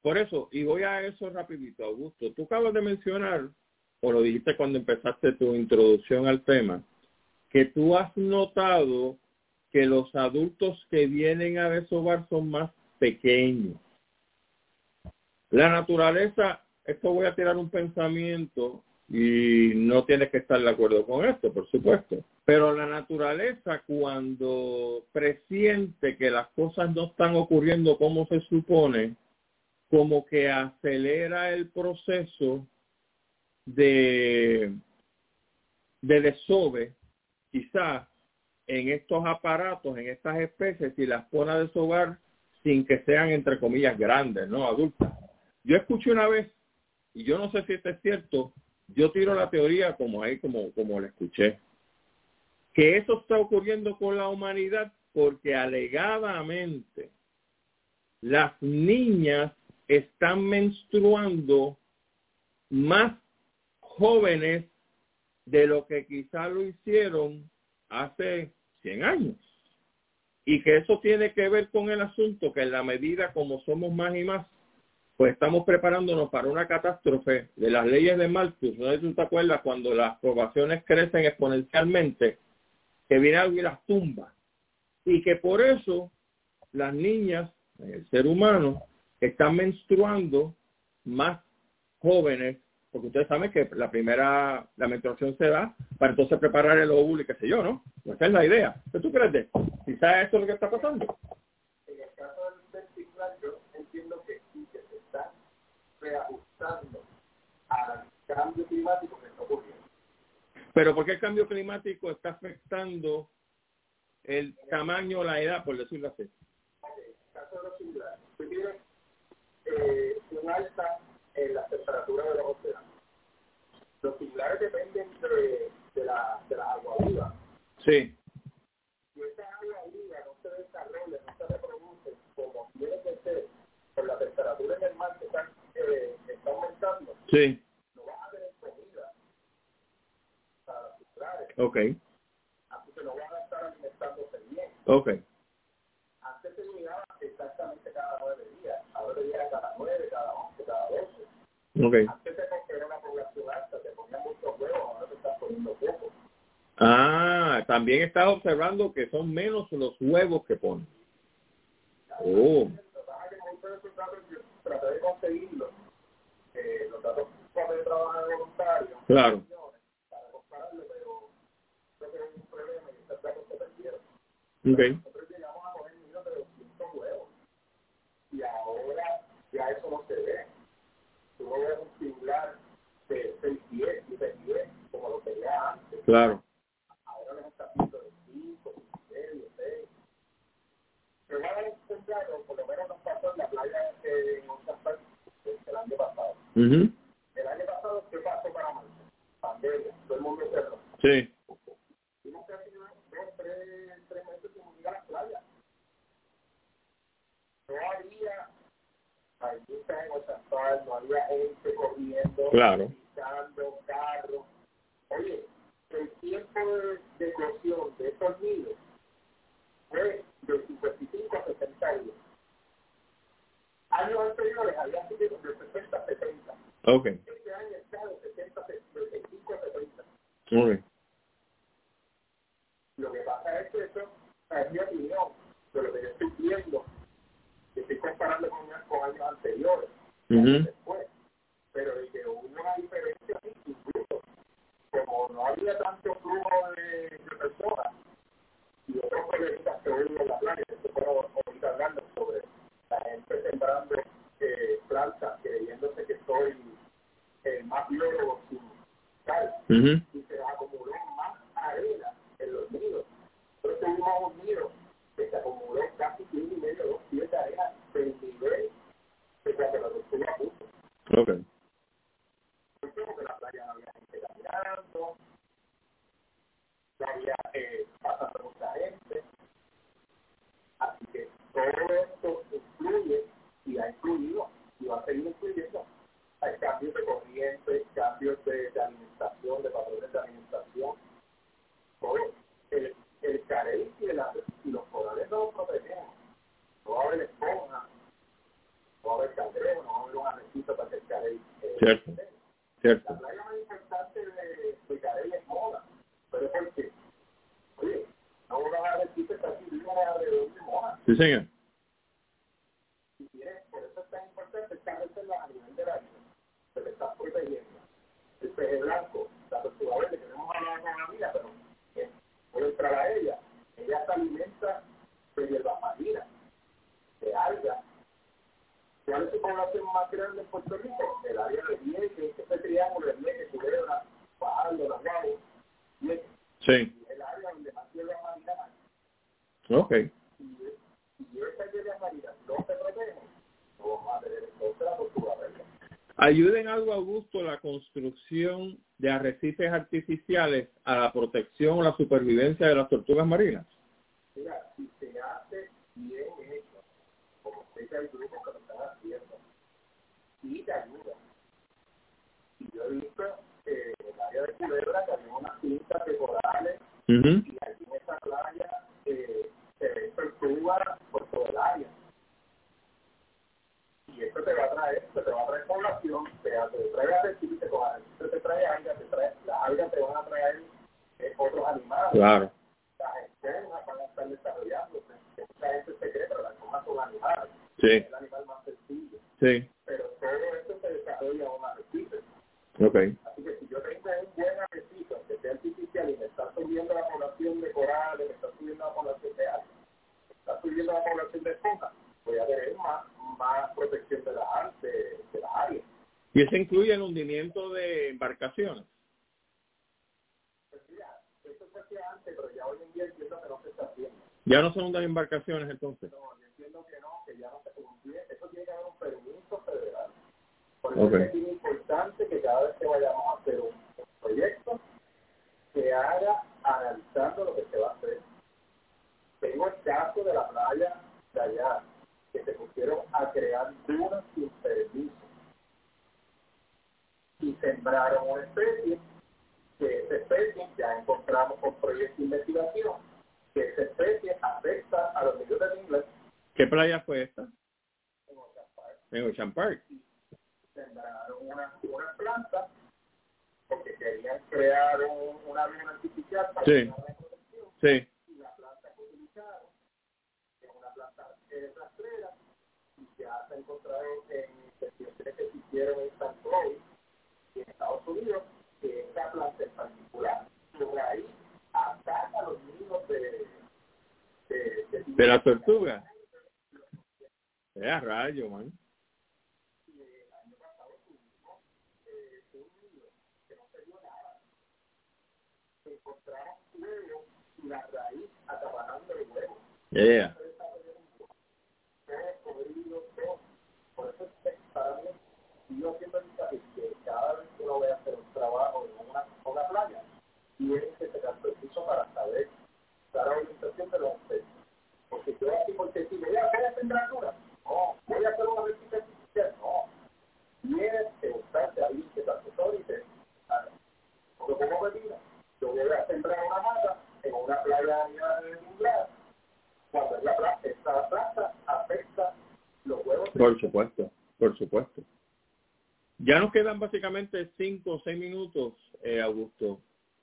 S4: Por eso, y voy a eso rapidito, Augusto. Tú acabas de mencionar, o lo dijiste cuando empezaste tu introducción al tema, que tú has notado que los adultos que vienen a desovar son más pequeños. La naturaleza, esto voy a tirar un pensamiento y no tienes que estar de acuerdo con esto, por supuesto. Pero la naturaleza, cuando presiente que las cosas no están ocurriendo como se supone, como que acelera el proceso de desove, quizás en estos aparatos, en estas especies, y las pone a desovar sin que sean, entre comillas, grandes, ¿no? Adultas. Yo escuché una vez, y yo no sé si esto es cierto, yo tiro la teoría como la escuché, que eso está ocurriendo con la humanidad porque alegadamente las niñas están menstruando más jóvenes de lo que quizá lo hicieron hace 100 años. Y que eso tiene que ver con el asunto que en la medida como somos más y más, pues estamos preparándonos para una catástrofe de las leyes de Malthus. No sé si tú te acuerdas cuando las poblaciones crecen exponencialmente, que viene algo y las tumba. Y que por eso las niñas, el ser humano, están menstruando más jóvenes, porque ustedes saben que la menstruación se da para entonces preparar el óvulo y qué sé yo, ¿no? Esa es la idea. ¿Qué tú crees de esto? ¿Quizás eso es lo que está pasando?
S1: En el caso del ciclar, yo entiendo que sí, que se está reajustando al cambio climático que está ocurriendo.
S4: Pero ¿por qué el cambio climático está afectando el tamaño, la edad, por decirlo así?
S1: En el caso de los ciclares, tú tienes un alta en las temperaturas de los océanos. Los ciclares dependen de la agua viva.
S4: Sí.
S1: Si esa agua viva no se desarrolla, no se reproduce como tiene que ser, por la temperatura en el mar que está aumentando,
S4: Sí.
S1: no vas a tener comida para los ciclares.
S4: Ok.
S1: Así que no van a estar alimentándose bien.
S4: Ok.
S1: Antes se llegaba exactamente cada 9 días. Ahora llega cada 9, cada 11, cada 12.
S4: Ok.
S1: Antes era una población alta, te ponían muchos huevos, ahora te están poniendo pocos.
S4: Ah, también estás observando que son menos los huevos que ponen. Oh.
S1: Lo que pasa es que muchos de esos datos yo traté de conseguirlos. Los datos cuando yo trabajaba de voluntario,
S4: Claro.
S1: para compararlo, pero creo que es un problema y estos datos se perdieron.
S4: Okay.
S1: Nosotros llegamos a poner niños de 200 huevos y ahora ya eso no se ve. Tú no ves un similar de 6-10, 7-10, como lo que veía antes.
S4: Claro.
S1: Ahora nos está viendo de 5, 6, 6. Pero va a dar un claro, por lo menos nos pasó en la playa en Oaxaca el año pasado.
S4: Uh-huh.
S1: El año pasado, ¿qué pasó para marzo? Pandemia, todo el mundo cerró.
S4: Sí.
S1: Tuvimos casi 3 meses sin ir a la playa. No había bailistas en Oaxaca, no había gente corriendo,
S4: Claro.
S1: pisando carros. Oye, el tiempo de eclosión de estos niños fue de 55 a 60 días. Años anteriores había subido de 60 a 70.
S4: Ok.
S1: Este año está de 65 a 70.
S4: Okay.
S1: Lo que pasa es que eso es mi opinión, de lo que yo estoy viendo, que estoy comparando con años anteriores,
S4: Uh-huh.
S1: después. Pero de que hubo una diferencia, incluso como no había tanto flujo de personas y otros periodistas que hoy en la playa, que se fueron ahorita hablando sobre la gente sembrando plantas, creyéndose que soy el más biólogo sin tal,
S4: Uh-huh.
S1: y se acumuló más arena en los nidos. Pero tuvimos un nido que se acumuló casi 1,5 2 pies de arena del nivel de cuando la tortuga puso.
S4: Ok.
S1: Porque la playa no había gente caminando, no había pasando mucha gente. Así que todo esto influye y ha influido y va a seguir influyendo. Hay cambios de corriente, cambios de alimentación, de patrones
S4: Cierto. Cierto.
S1: La playa más importante de Carey es Moda. Pero es porque, oye, no van a decir que está aquí alrededor de Moda.
S4: Sí, señor.
S1: Y tienes, por eso es tan importante establecerla a nivel de la vida, porque está protegiendo. El peje blanco, la tortuga verde, que no hemos hablado con la vida, pero puede entrar a ella. Ella se alimenta de hierbas marinas, de algas. ¿Cuál es su población más grande en Puerto Rico? El área de Vieques, ese triángulo de Vieques, Culebra, Fajardo, Las Guaguas, Vieques.
S4: Sí.
S1: Es el área donde más hierbas marinas hay.
S4: Ok.
S1: Y esas hierbas marinas no se protegen, no vamos a tener entonces la tortuga verde.
S4: ¿Ayuda en algo, Augusto, la construcción de arrecifes artificiales a la protección o la supervivencia de las tortugas marinas?
S1: Mira, si se hace bien hecho, como sé que hay grupos que lo están haciendo, sí te ayuda. Y yo he visto en el área de Culebra que había unas cintas de corales y allí en esa playa se ven tortugas por todo el área. Y esto te va a traer población, te trae arrecifes, con arrecifes te trae algas, las algas te van a traer otros animales.
S4: Claro.
S1: Las esponjas van a estar desarrollándose. Mucha gente se cree, pero las esponjas son animales.
S4: Sí.
S1: Es el animal más sencillo.
S4: Sí.
S1: Pero todo esto se desarrolla en un arrecife.
S4: Ok.
S1: Así que si yo tengo un buen arrecife, que sea artificial y me está subiendo la población de corales, me está subiendo la población de algas, me está subiendo la población de esponjas, voy a tener más protección de las áreas.
S4: ¿Y eso incluye el hundimiento de embarcaciones?
S1: Pues mira, eso se hacía antes, pero ya hoy en día entiendo que no se está haciendo.
S4: ¿Ya no se hundan embarcaciones entonces?
S1: No, yo entiendo que no, que ya no se cumple. Eso tiene que haber un permiso federal. Por eso es muy importante que cada vez que vayamos a hacer un proyecto, se haga analizando lo que se va a hacer. Tengo el caso de la playa de allá, que se pusieron a crear dunas sin permiso. Y sembraron una especie, que esa especie ya encontramos con proyecto de investigación, que esa especie afecta a los niños del inglés.
S4: ¿Qué playa fue esta?
S1: En Ocean Park.
S4: En Ocean Park.
S1: Sembraron una planta porque querían crear una luna artificial para
S4: Sí.
S1: la protección.
S4: Sí.
S1: Y la planta que utilizaron es una planta rastrera y ya se ha encontrado en investigaciones que se hicieron en San Louis y en Estados Unidos que esta planta en particular, su raíz ataca a los niños
S4: ¿De la tortuga? A rayo, man.
S1: Y el año pasado tuvimos un niño que no se dio nada. Encontraron huevos y la raíz atrapando el huevo.
S4: Yeah.
S1: Por eso es que para mí, yo siempre digo que cada vez que uno vaya a hacer un trabajo en una playa, tiene que tener preciso para saber dar orientación de los aspectos. Porque yo aquí, porque si voy a hacer temperatura, no, voy a hacer una receta artificial, no. Tienes que buscarte ahí que te asesore y te haga. Porque como me diga, yo voy a sembrar una mata en una playa de Inglaterra. Cuando esta planta afecta los huevos.
S4: Por supuesto, por supuesto. Ya nos quedan básicamente 5 o 6 minutos, Augusto.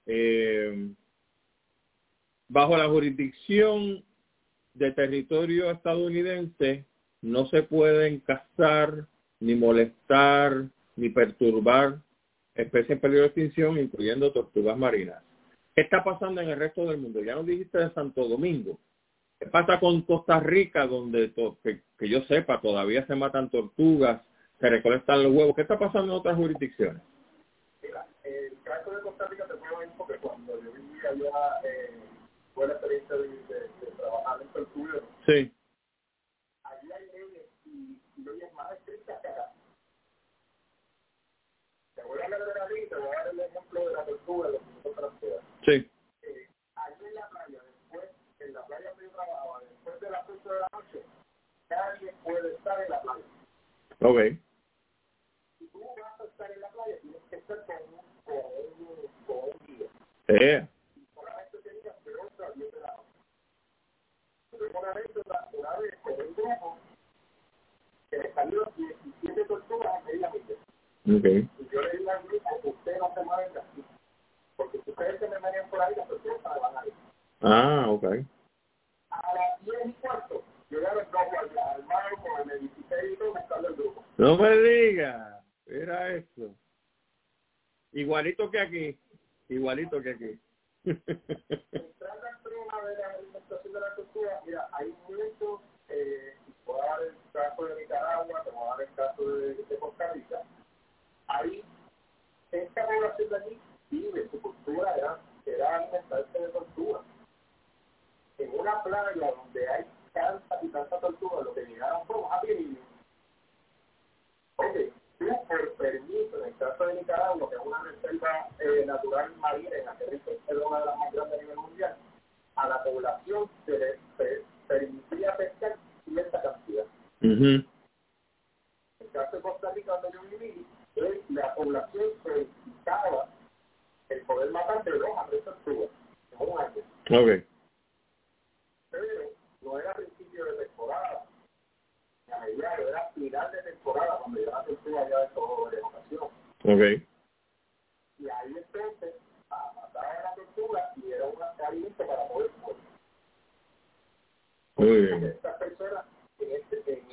S4: Bajo la jurisdicción de territorio estadounidense no se pueden cazar, ni molestar, ni perturbar especies en peligro de extinción, incluyendo tortugas marinas. ¿Qué está pasando en el resto del mundo? Ya nos dijiste de Santo Domingo. ¿Qué pasa con Costa Rica, donde que yo sepa todavía se matan tortugas, se recolectan los huevos? ¿Qué está pasando en otras jurisdicciones?
S1: Mira, el caso de Costa Rica te puedo decir porque cuando yo vivía allá, fue la experiencia de trabajar en tortugas.
S4: Sí.
S1: Allí hay leyes y leyes más estrictas que acá. Te voy a hablar de la ley, te voy a dar el ejemplo de la tortuga, de los minutos tranqueras.
S4: Sí.
S1: Allí en la playa, después, en la playa que yo trabajaba, después de las 8 de la noche, nadie puede estar en la playa.
S4: Ok.
S1: Si tú vas a estar en la playa, tienes que estar con un guía. Y solamente tenías de 8 a 10 de la noche. Pero una vez con un grupo que le salieron 17 tortugas a media milla.
S4: Okay.
S1: Y yo le digo al grupo, usted no se mueven de aquí, porque si ustedes se me manejan por ahí, las personas se van a ir.
S4: Ah, ok.
S1: A las 10:15, llegaron dos guardias armados con el 16 y todo, buscando el grupo.
S4: No me digas, era eso. Igualito que aquí, igualito que aquí.
S1: Entrando al tema de la alimentación de la cultura, mira, hay muchos, voy a dar el caso de Nicaragua, te voy a dar el caso de Costa Rica. Ahí, esta población de allí vive, su cultura era alimentarse de tortuga. En una playa donde hay tanta y tanta tortuga, lo que llegaron fue un happy meal. Ok, tú por permiso, en el caso de Nicaragua, que es una reserva natural marina, en aquel entonces era una de las más grandes a nivel mundial, a la población se le permitía pescar cierta cantidad. En el caso de Costa Rica, donde yo viví, la población solicitaba el poder matar de 2 a 3 tortugas en un año.
S4: Ok.
S1: Pero no era principio de temporada, ni a mediados, era final de temporada, cuando ya la tortuga ya de todo de ocasión.
S4: Ok.
S1: Y ahí entonces mataban a la tortuga y era un alimento para poder comer.
S4: Muy bien.
S1: Estas personas en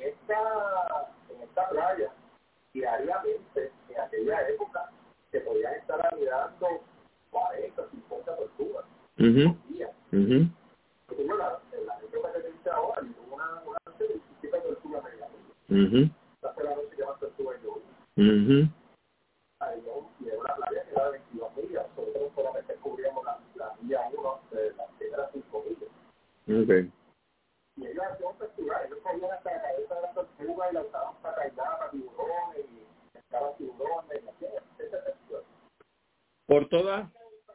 S1: esta playa, diariamente, en aquella época, se podían estar anidando 40, 50 tortugas por día. Tuvo la época que te dice ahora, y tuvo una tipo tortuga media. Esta fue la noche que llaman tortuga y yo. Ahí y era una playa que era de 22 millas. Nosotros solamente cubríamos la milla 1 de las primeras 5 millas.
S4: Okay.
S1: Y ellos hacían un festival, ellos cogían hasta la cabeza de la tortuga y la usaban para cargar a tiburones y pescaban tiburones y hacían ese festival.
S4: Por todas.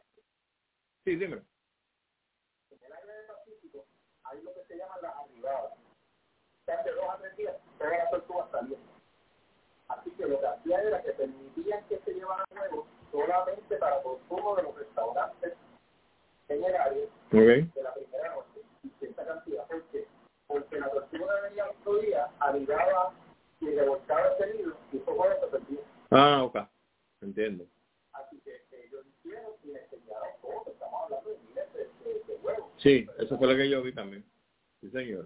S4: Sí, dime.
S1: En el área del Pacífico hay lo que se llaman las arribadas. Están de 2 a 3 días, todas las tortugas saliendo. Así que lo que hacía era que permitían que se llevaran huevos solamente para consumo de los restaurantes en el área de la primera noche. Y cierta cantidad. ¿Por qué? Porque la tortuga venía otro día, anidaba y revolcaba ese nido y esos huevos se perdían.
S4: Ah, ok. Entiendo.
S1: Así que ellos hicieron y le enseñaron todo. Estamos hablando de miles de huevos.
S4: Sí, eso fue lo que yo vi también. Sí, señor.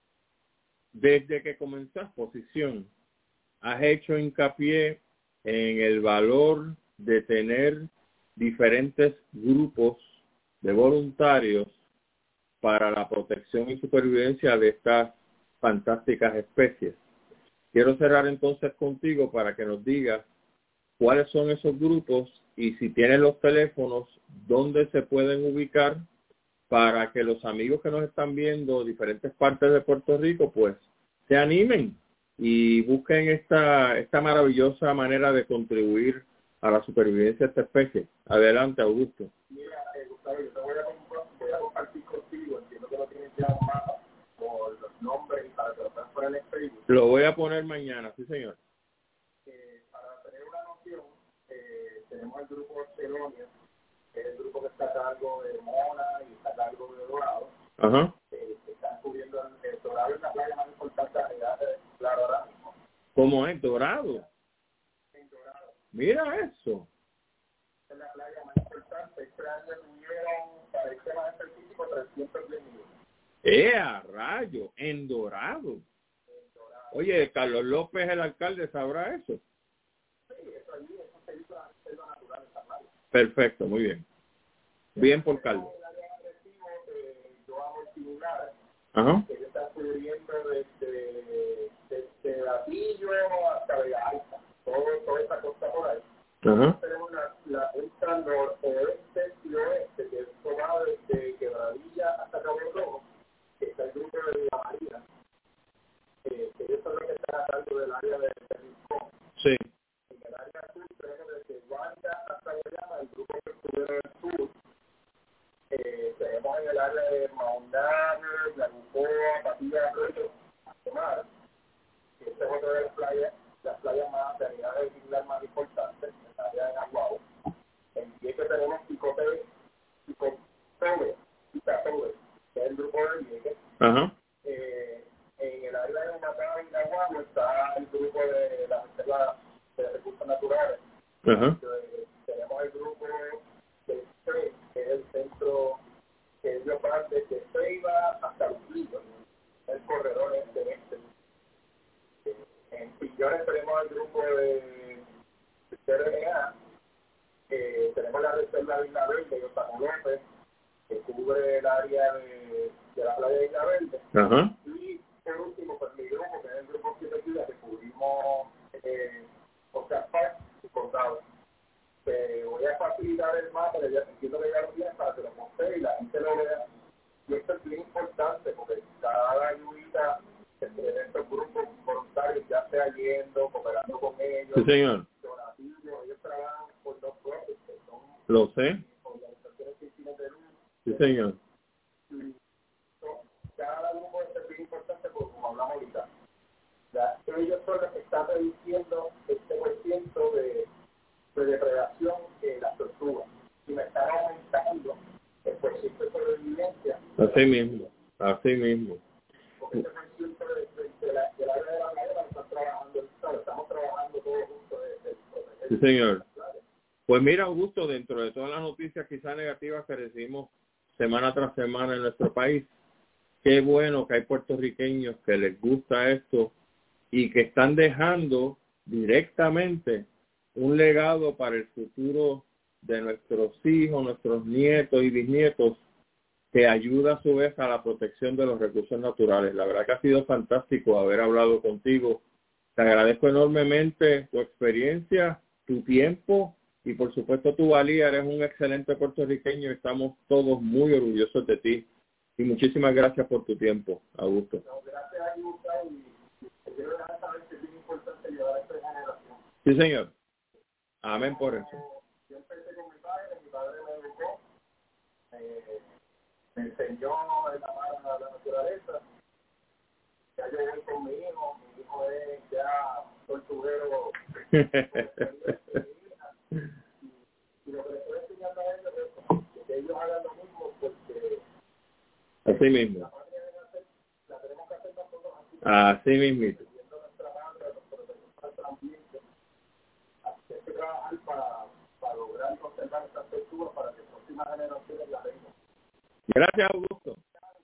S4: Desde que comenzó Exposición, has hecho hincapié en el valor de tener diferentes grupos de voluntarios para la protección y supervivencia de estas fantásticas especies. Quiero cerrar entonces contigo para que nos digas cuáles son esos grupos y si tienes los teléfonos, dónde se pueden ubicar para que los amigos que nos están viendo de diferentes partes de Puerto Rico, pues, se animen y busquen esta maravillosa manera de contribuir a la supervivencia de esta especie. Adelante, Augusto.
S1: Mira, Gustavo, yo te voy a compartir contigo, entiendo que lo tienes ya un mapa por los nombres y para que lo puedan poner en Facebook.
S4: Lo voy a poner mañana, sí, señor.
S1: Para tener una noción, tenemos el grupo Celonia, que es el grupo que está a cargo de Mona y está a cargo de Dorado.
S4: Ajá.
S1: Que están cubriendo el Dorado, es la playa más importante de Claro ahora mismo.
S4: ¿Cómo es? Dorado.
S1: En Dorado.
S4: Mira eso.
S1: Es la playa más importante. Este año tuvieron, para el tema específico, 310 millones.
S4: ¡A rayo! En Dorado. Oye, Carlos López, el alcalde, ¿sabrá eso?
S1: Sí, eso allí, eso se hizo la selva natural de esta playa.
S4: Perfecto, muy bien. Bien por Carlos.
S1: En el área de Arecibo, yo hago el similar.
S4: Ajá.
S1: Que ellos están cubriendo desde Gatillo hasta Vega Alta, toda esta costa por ahí.
S4: Ajá.
S1: Tenemos la punta noroeste y oeste, que es tomada desde Quebradilla hasta Cabo Rojo, que está el grupo de la Marina, que ellos son los que están a cargo del área de Rincón.
S4: Sí.
S1: En el área sur tenemos desde Guaya hasta Guayama, el grupo que estuviera en el sur. Tenemos en el área de Maunabo, Yabucoa, Patilla, Arroyo, Tomar, que esta es otra de las playas más de área de islas más importantes, en el área de Nahuatl. En Vieques tenemos Picoteo, que es el grupo de Vieques.
S4: Ajá.
S1: En el área de Humacao y Nahuatl está el grupo de la reserva recursos naturales.
S4: Ajá.
S1: Tenemos el grupo de CREI, que es el centro que ellos van desde Ceiba hasta Los Ríos, el corredor este. En Pillones tenemos el grupo de CRNA, tenemos la reserva de Isla Verde, de San López, que cubre el área de la playa de Isla Verde.
S4: Ajá.
S1: Y por último, pues mi grupo, que es el grupo Ciudad, que cubrimos Oscar Park y Condado. Te voy a facilitar el mapa, ya entiendo que ya lo tienes para que lo monte y la gente lo vea. Y esto es bien importante porque cada ayudita de estos grupos voluntarios ya sea yendo, cooperando con ellos.
S4: Sí, señor.
S1: Donativos, ellos trabajan por dos grupos que son
S4: Lo sé.
S1: organizaciones sin fines de lucro.
S4: Sí, señor.
S1: Cada grupo es bien importante porque, como hablamos ahorita, ellos son los que están reduciendo este % de depredación en las tortugas. Y me están aumentando el % de sobrevivencia.
S4: Así mismo. Así mismo.
S1: Porque ese % del área de la playa lo están trabajando, estamos trabajando todos juntos.
S4: Sí, señor. Pues mira, Augusto, dentro de todas las noticias quizás negativas que recibimos semana tras semana en nuestro país, qué bueno que hay puertorriqueños que les gusta esto y que están dejando directamente un legado para el futuro de nuestros hijos, nuestros nietos y bisnietos, que ayuda a su vez a la protección de los recursos naturales. La verdad que ha sido fantástico haber hablado contigo. Te agradezco enormemente tu experiencia, tu tiempo y por supuesto tu valía. Eres un excelente puertorriqueño y estamos todos muy orgullosos de ti. Y muchísimas gracias por tu tiempo, Augusto.
S1: No, gracias a Gustavo y quiero dejar saber que es bien importante llevar a esta generación.
S4: Sí, señor. Amén por eso.
S1: Yo empecé con mi padre me educó, me enseñó el amar a la naturaleza. Ya yo voy con mi hijo es ya tortuguero. Y lo que le estoy enseñando a ellos es que ellos hagan lo mismo porque
S4: así mismo.
S1: la patria la tenemos que hacer nosotros
S4: así mismito.
S1: Hay que trabajar para lograr conservar estas tortugas para que próximas generaciones la tengan.
S4: Gracias, Augusto.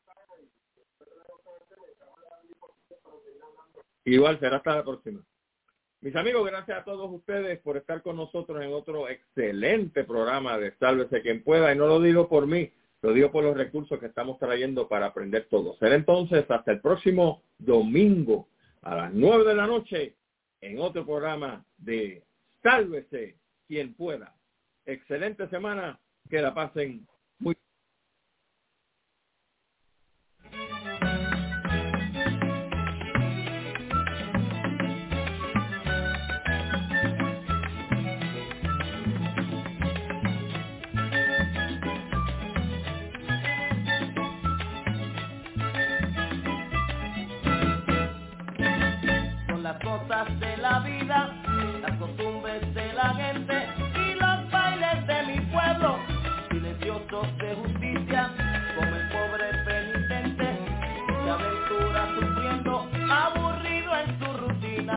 S4: Igual será hasta la próxima. Mis amigos, gracias a todos ustedes por estar con nosotros en otro excelente programa de Sálvese Quien Pueda. Y no lo digo por mí, lo digo por los recursos que estamos trayendo para aprender todos. Será entonces hasta el próximo domingo a las 9 de la noche en otro programa de Sálvese Quien Pueda. Excelente semana, que la pasen muy bien.
S3: Las cosas de la vida, las costumbres de la gente y los bailes de mi pueblo, silenciosos de justicia, como el pobre penitente, se aventura sufriendo, aburrido en su rutina.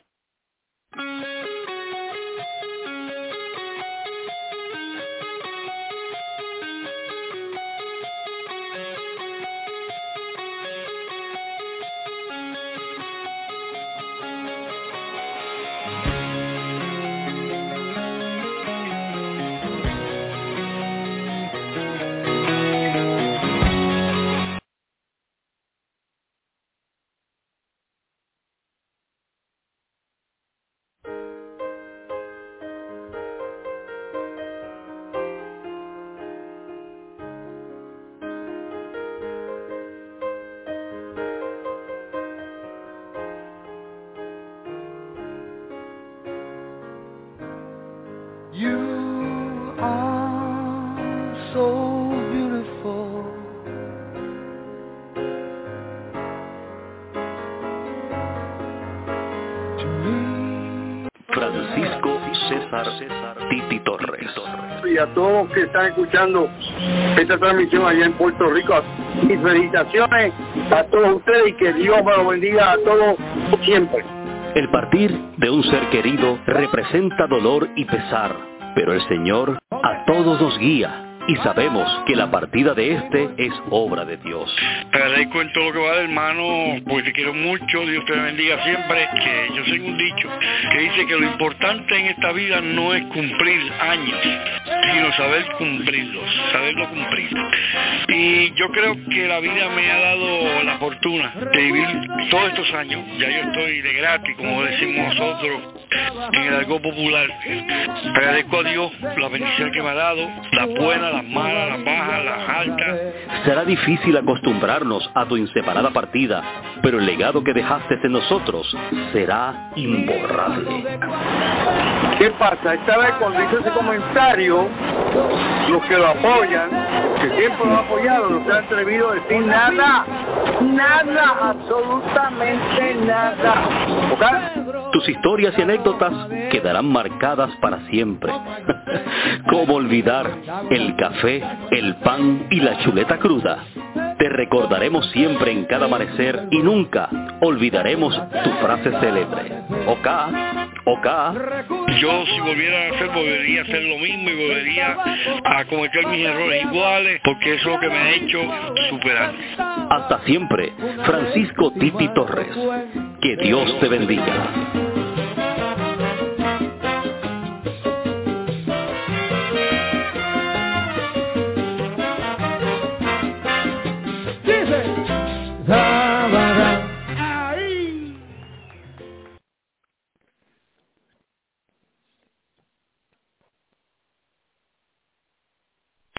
S5: You are so beautiful. To me.
S6: Francisco César Titi Torres.
S7: Y a todos los que están escuchando esta transmisión allá en Puerto Rico, mis felicitaciones a todos ustedes y que Dios me lo bendiga a todos siempre.
S6: El partir de un ser querido representa dolor y pesar, pero el Señor a todos nos guía y sabemos que la partida de este es obra de Dios.
S8: Te agradezco en todo lo que va, hermano, porque te quiero mucho. Dios te bendiga siempre. Que yo tengo un dicho que dice que lo importante en esta vida no es cumplir años, sino saber cumplirlos, saberlo cumplir. Y yo creo que la vida me ha dado la fortuna de vivir todos estos años. Ya yo estoy de gratis, como decimos nosotros en el argot popular. Agradezco a Dios la bendición que me ha dado, las buenas, las malas, las bajas, las altas.
S6: Será difícil acostumbrarnos a tu inseparada partida, pero el legado que dejaste en nosotros será imborrable.
S7: ¿Qué pasa? Esta vez cuando hice ese comentario, los que lo apoyan, que siempre lo han apoyado, no se han atrevido a decir nada, absolutamente nada. ¿Ok?
S6: Tus historias y anécdotas quedarán marcadas para siempre. ¿Cómo olvidar el café, el pan y la chuleta cruda? Te recordaremos siempre en cada amanecer y nunca olvidaremos tu frase célebre. Oka.
S8: Yo si volviera a hacer, volvería a hacer lo mismo y volvería a cometer mis errores iguales, porque eso es lo que me ha hecho superar.
S6: Hasta siempre, Francisco Titi Torres. Que Dios te bendiga.